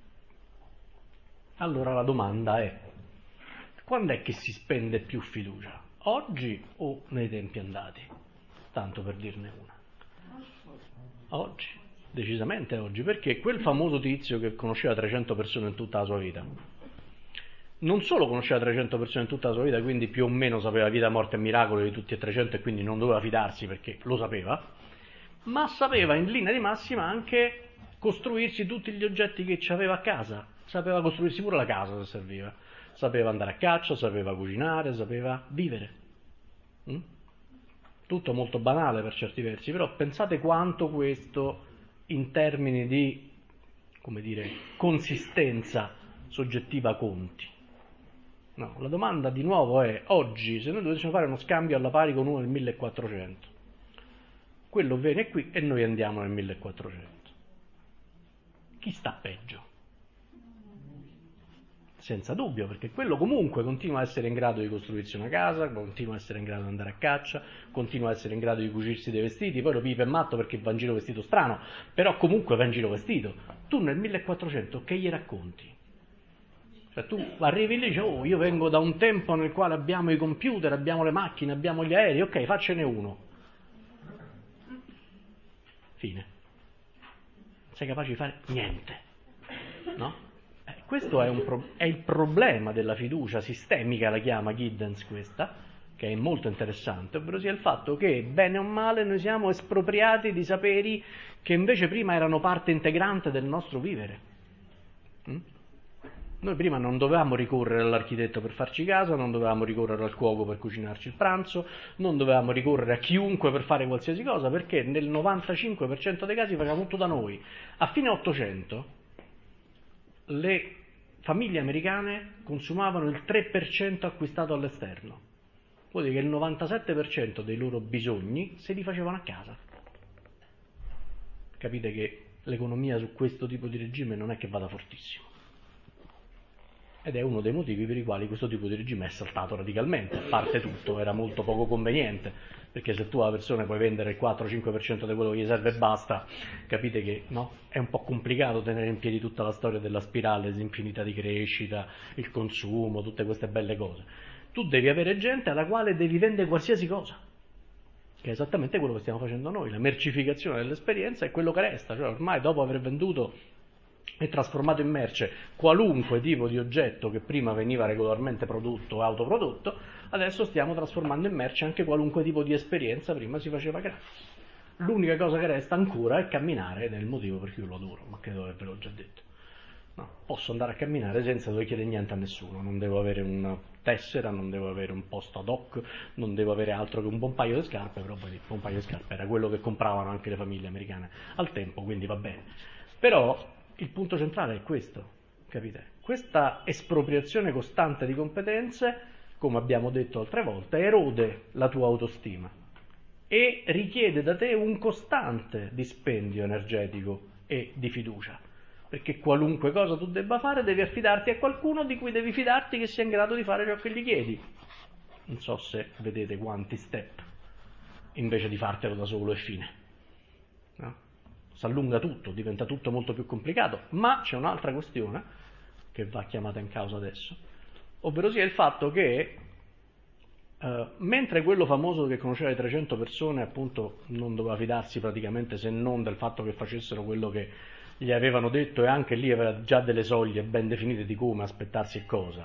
Allora la domanda è: quando è che si spende più fiducia? Oggi o nei tempi andati? Tanto per dirne una. Oggi, decisamente oggi, perché quel famoso tizio che conosceva trecento persone in tutta la sua vita, non solo conosceva trecento persone in tutta la sua vita, quindi più o meno sapeva vita, morte e miracoli di tutti e trecento e quindi non doveva fidarsi perché lo sapeva, ma sapeva in linea di massima anche costruirsi tutti gli oggetti che aveva a casa, sapeva costruirsi pure la casa se serviva, sapeva andare a caccia, sapeva cucinare, sapeva vivere. Mm? Tutto molto banale per certi versi, però pensate quanto questo in termini di, come dire, consistenza soggettiva conti. No, la domanda di nuovo è: oggi, se noi dovessimo fare uno scambio alla pari con uno del millequattrocento, quello viene qui e noi andiamo nel millequattrocento, chi sta peggio? Senza dubbio, perché quello comunque continua a essere in grado di costruirsi una casa, continua a essere in grado di andare a caccia, continua a essere in grado di cucirsi dei vestiti, poi lo pipa è matto perché va in giro vestito strano, però comunque va in giro vestito. Tu nel millequattrocento che gli racconti? Cioè tu arrivi lì e dici, oh, io vengo da un tempo nel quale abbiamo i computer, abbiamo le macchine, abbiamo gli aerei, ok, faccene uno. Fine. Non sei capace di fare niente, no? Eh, questo è, un pro- è il problema della fiducia sistemica, la chiama Giddens questa, che è molto interessante, ovvero sia il fatto che, bene o male, noi siamo espropriati di saperi che invece prima erano parte integrante del nostro vivere. Mm? Noi prima non dovevamo ricorrere all'architetto per farci casa, non dovevamo ricorrere al cuoco per cucinarci il pranzo, non dovevamo ricorrere a chiunque per fare qualsiasi cosa, perché nel novantacinque per cento dei casi facevamo tutto da noi. A fine Ottocento le famiglie americane consumavano il tre per cento acquistato all'esterno, vuol dire che il novantasette per cento dei loro bisogni se li facevano a casa. Capite che l'economia su questo tipo di regime non è che vada fortissimo. Ed è uno dei motivi per i quali questo tipo di regime è saltato radicalmente. A parte tutto, era molto poco conveniente, perché se tu alla persona puoi vendere il quattro cinque per cento di quello che gli serve e basta, capite che no? È un po' complicato tenere in piedi tutta la storia della spirale disinfinita di crescita, il consumo, tutte queste belle cose. Tu devi avere gente alla quale devi vendere qualsiasi cosa, che è esattamente quello che stiamo facendo noi. La mercificazione dell'esperienza è quello che resta, cioè ormai dopo aver venduto e trasformato in merce qualunque tipo di oggetto che prima veniva regolarmente prodotto o autoprodotto, adesso stiamo trasformando in merce anche qualunque tipo di esperienza prima si faceva gratis. L'unica cosa che resta ancora è camminare, ed è il motivo per cui io lo adoro, ma credo che ve l'ho già detto. No, posso andare a camminare senza dover chiedere niente a nessuno, non devo avere una tessera, non devo avere un posto ad hoc, non devo avere altro che un buon paio di scarpe, però poi un buon paio di scarpe era quello che compravano anche le famiglie americane al tempo, quindi va bene. Però il punto centrale è questo, capite? Questa espropriazione costante di competenze, come abbiamo detto altre volte, erode la tua autostima e richiede da te un costante dispendio energetico e di fiducia, perché qualunque cosa tu debba fare devi affidarti a qualcuno di cui devi fidarti che sia in grado di fare ciò che gli chiedi. Non so se vedete quanti step, invece di fartelo da solo e fine. No? Si allunga tutto, diventa tutto molto più complicato, ma c'è un'altra questione che va chiamata in causa adesso, ovvero sia il fatto che eh, mentre quello famoso che conosceva le trecento persone appunto non doveva fidarsi praticamente se non del fatto che facessero quello che gli avevano detto, e anche lì aveva già delle soglie ben definite di come aspettarsi e cosa,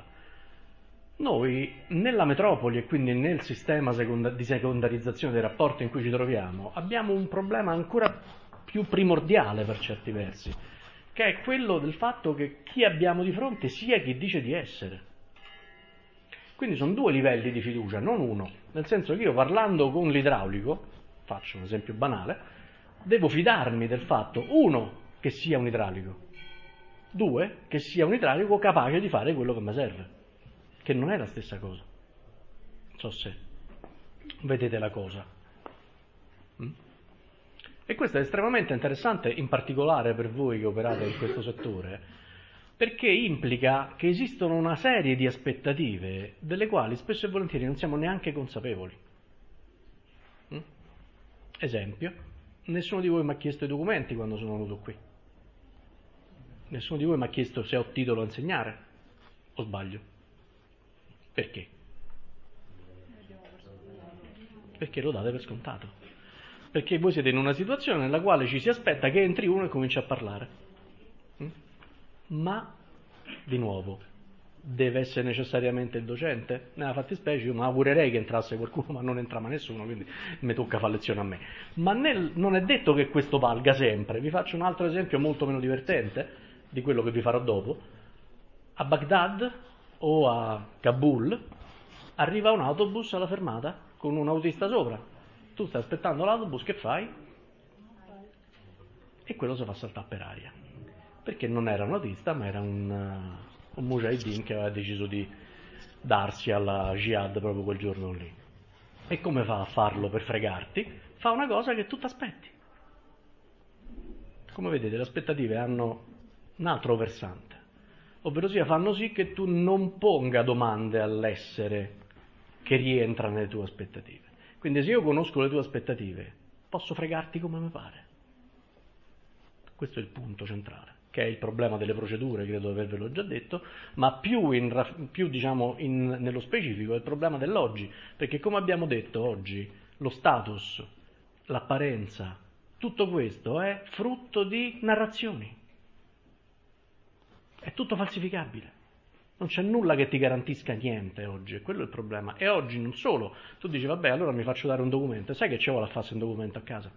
noi nella metropoli e quindi nel sistema seconda- di secondarizzazione dei rapporti in cui ci troviamo abbiamo un problema ancora più primordiale per certi versi, che è quello del fatto che chi abbiamo di fronte sia chi dice di essere. Quindi sono due livelli di fiducia, non uno, nel senso che io parlando con l'idraulico, faccio un esempio banale, devo fidarmi del fatto, uno, che sia un idraulico, due, che sia un idraulico capace di fare quello che mi serve, che non è la stessa cosa. Non so se vedete la cosa. Mm? E questo è estremamente interessante, in particolare per voi che operate in questo settore, perché implica che esistono una serie di aspettative delle quali spesso e volentieri non siamo neanche consapevoli. Mm? Esempio, nessuno di voi mi ha chiesto i documenti quando sono venuto qui. Nessuno di voi mi ha chiesto se ho titolo a insegnare, o sbaglio? Perché? Perché lo date per scontato. Perché voi siete in una situazione nella quale ci si aspetta che entri uno e cominci a parlare. Ma, di nuovo, deve essere necessariamente il docente? Nella fattispecie io mi augurerei che entrasse qualcuno, ma non entra mai nessuno, quindi mi tocca fare lezione a me. Ma nel, non è detto che questo valga sempre. Vi faccio un altro esempio molto meno divertente di quello che vi farò dopo. A Baghdad o a Kabul arriva un autobus alla fermata con un autista sopra. Tu stai aspettando l'autobus, che fai? E quello si fa saltare per aria. Perché non era un autista, ma era un, uh, un mujahideen che aveva deciso di darsi alla jihad proprio quel giorno lì. E come fa a farlo per fregarti? Fa una cosa che tu ti aspetti. Come vedete, le aspettative hanno un altro versante, ovvero sia fanno sì che tu non ponga domande all'essere che rientra nelle tue aspettative. Quindi se io conosco le tue aspettative, posso fregarti come mi pare. Questo è il punto centrale. che è il problema delle procedure, credo di avervelo già detto, ma più, in, più diciamo in, nello specifico è il problema dell'oggi, perché come abbiamo detto oggi, lo status, l'apparenza, tutto questo è frutto di narrazioni, è tutto falsificabile, non c'è nulla che ti garantisca niente oggi, e quello è il problema. E oggi non solo, tu dici vabbè allora mi faccio dare un documento, e sai che ci vuole a farsi un documento a casa?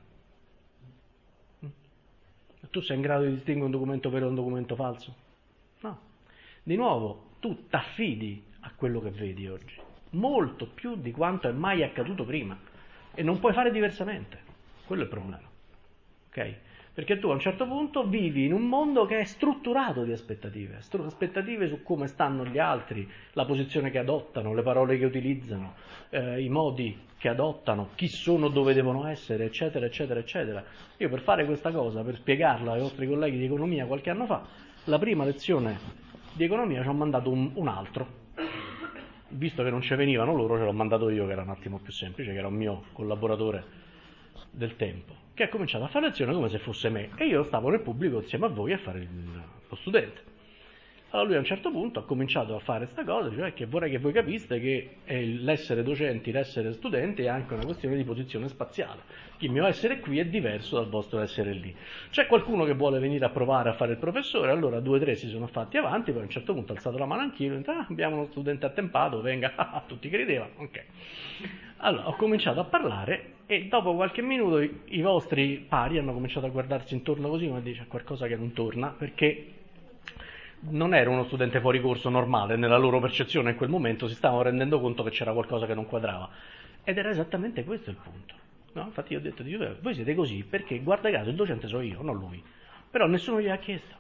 Tu sei in grado di distinguere un documento vero da un documento falso? No. Di nuovo, tu t'affidi a quello che vedi oggi, molto più di quanto è mai accaduto prima, e non puoi fare diversamente. Quello è il problema. Ok? Perché tu a un certo punto vivi in un mondo che è strutturato di aspettative, aspettative su come stanno gli altri, la posizione che adottano, le parole che utilizzano, eh, i modi che adottano, chi sono, dove devono essere, eccetera, eccetera, eccetera. Io per fare questa cosa, per spiegarla ai vostri colleghi di economia qualche anno fa, la prima lezione di economia ci ho mandato un, un altro. Visto che non ci venivano loro, ce l'ho mandato io, che era un attimo più semplice, che era un mio collaboratore del tempo, che ha cominciato a fare lezione come se fosse me, e io stavo nel pubblico insieme a voi a fare il, lo studente. Allora lui a un certo punto ha cominciato a fare questa cosa, cioè che vorrei che voi capiste che l'essere docenti, l'essere studenti è anche una questione di posizione spaziale. Il mio essere qui è diverso dal vostro essere lì. C'è qualcuno che vuole venire a provare a fare il professore, allora due o tre si sono fatti avanti, poi a un certo punto ha alzato la mano anch'io, e detto, ah, abbiamo uno studente attempato, venga, tutti credevano, ok. Allora ho cominciato a parlare e dopo qualche minuto i, i vostri pari hanno cominciato a guardarsi intorno così, ma dice qualcosa che non torna, perché non era uno studente fuori corso normale, nella loro percezione in quel momento si stavano rendendo conto che c'era qualcosa che non quadrava. Ed era esattamente questo il punto. No? Infatti io ho detto, voi siete così perché guarda caso il docente sono io, non lui. Però nessuno gli ha chiesto.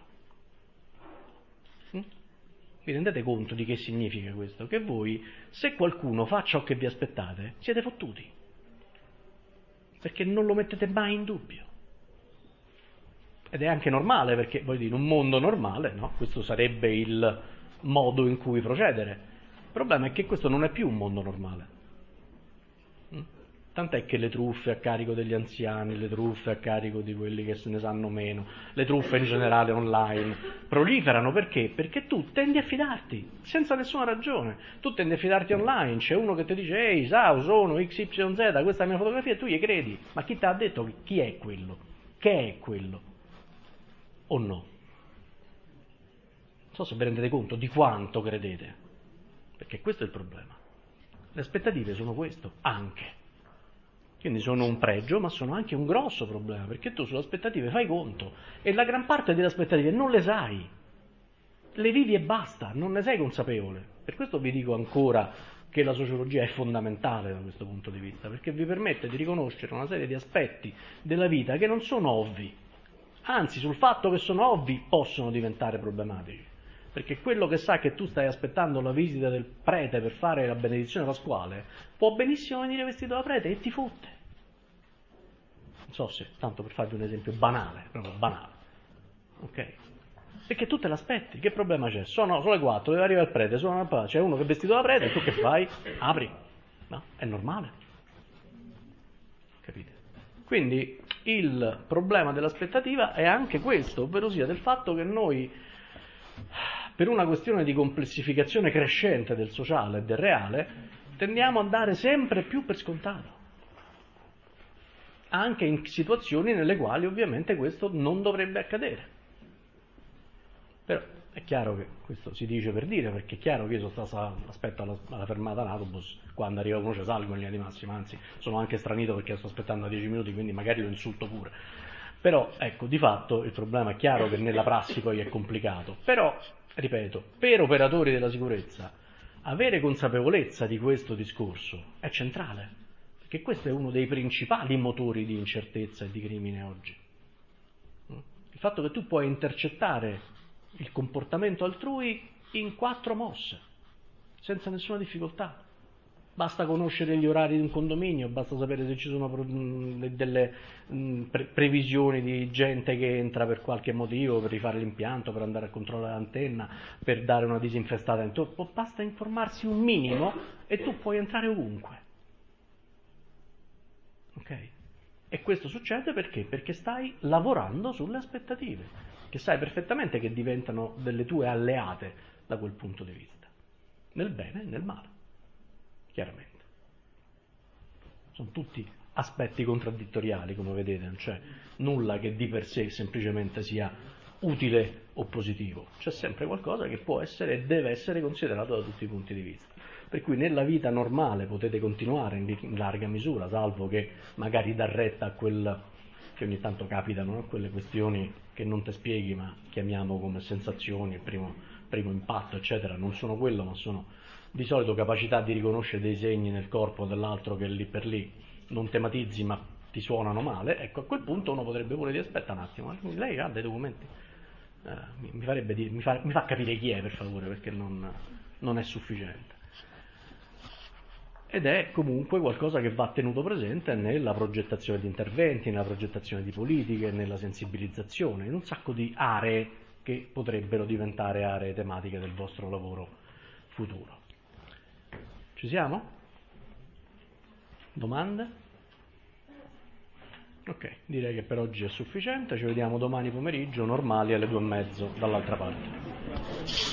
Mm? Vi rendete conto di che significa questo? Che voi, se qualcuno fa ciò che vi aspettate, siete fottuti. Perché non lo mettete mai in dubbio. Ed è anche normale, perché voglio dire, in un mondo normale, no? Questo sarebbe il modo in cui procedere. Il problema è che questo non è più un mondo normale. Mm? Tant'è che le truffe a carico degli anziani, le truffe a carico di quelli che se ne sanno meno, le truffe in generale online, proliferano perché? Perché tu tendi a fidarti, senza nessuna ragione. Tu tendi a fidarti online, c'è uno che ti dice, ehi, Sao, sono X Y Z, questa è la mia fotografia, e tu gli credi. Ma chi ti ha detto chi è quello? Che è quello? O no? Non so se vi rendete conto di quanto credete, perché questo è il problema. Le aspettative sono questo, anche. Quindi sono un pregio, ma sono anche un grosso problema, perché tu sulle aspettative fai conto, e la gran parte delle aspettative non le sai, le vivi e basta, non ne sei consapevole. Per questo vi dico ancora che la sociologia è fondamentale da questo punto di vista, perché vi permette di riconoscere una serie di aspetti della vita che non sono ovvi. Anzi, sul fatto che sono ovvi possono diventare problematici, perché quello che sa che tu stai aspettando la visita del prete per fare la benedizione pasquale può benissimo venire vestito da prete e ti fotte. Non so se, tanto per farvi un esempio banale, proprio banale, ok? Perché tu te l'aspetti, che problema c'è? Sono, sono le quattro, deve arrivare il prete, sono, c'è uno che è vestito da prete e tu che fai? Apri, no? È normale, capite? Quindi il problema dell'aspettativa è anche questo, ovvero sia del fatto che noi, per una questione di complessificazione crescente del sociale e del reale, tendiamo a dare sempre più per scontato, anche in situazioni nelle quali ovviamente questo non dovrebbe accadere. Però è chiaro che questo si dice per dire, perché è chiaro che io sono stato, aspetto alla, alla fermata in autobus, quando arriva uno ci salgo in linea di massima, anzi sono anche stranito perché sto aspettando dieci minuti, quindi magari lo insulto pure. Però ecco, di fatto il problema è chiaro che nella prassi poi è complicato, però ripeto, per operatori della sicurezza avere consapevolezza di questo discorso è centrale, perché questo è uno dei principali motori di incertezza e di crimine oggi. Il fatto che tu puoi intercettare il comportamento altrui in quattro mosse, senza nessuna difficoltà. Basta conoscere gli orari di un condominio, basta sapere se ci sono delle pre- previsioni di gente che entra per qualche motivo, per rifare l'impianto, per andare a controllare l'antenna, per dare una disinfestata intorno. Basta informarsi un minimo e tu puoi entrare ovunque. Ok? E questo succede perché? Perché stai lavorando sulle aspettative, che sai perfettamente che diventano delle tue alleate da quel punto di vista, nel bene e nel male, chiaramente. Sono tutti aspetti contraddittoriali, come vedete, non c'è nulla che di per sé semplicemente sia utile o positivo, c'è sempre qualcosa che può essere e deve essere considerato da tutti i punti di vista. Per cui nella vita normale potete continuare in larga misura, salvo che magari dar retta a quel che ogni tanto capitano, no? Quelle questioni che non te spieghi ma chiamiamo come sensazioni, il primo, primo impatto eccetera, non sono quello ma sono di solito capacità di riconoscere dei segni nel corpo dell'altro che lì per lì non tematizzi ma ti suonano male. Ecco, a quel punto uno potrebbe pure dire aspetta un attimo, lei ha dei documenti, eh, mi, farebbe dire, mi, fa, mi fa capire chi è per favore, perché non, non è sufficiente. Ed è comunque qualcosa che va tenuto presente nella progettazione di interventi, nella progettazione di politiche, nella sensibilizzazione, in un sacco di aree che potrebbero diventare aree tematiche del vostro lavoro futuro. Ci siamo? Domande? Ok, direi che per oggi è sufficiente, ci vediamo domani pomeriggio, normali alle due e mezzo dall'altra parte.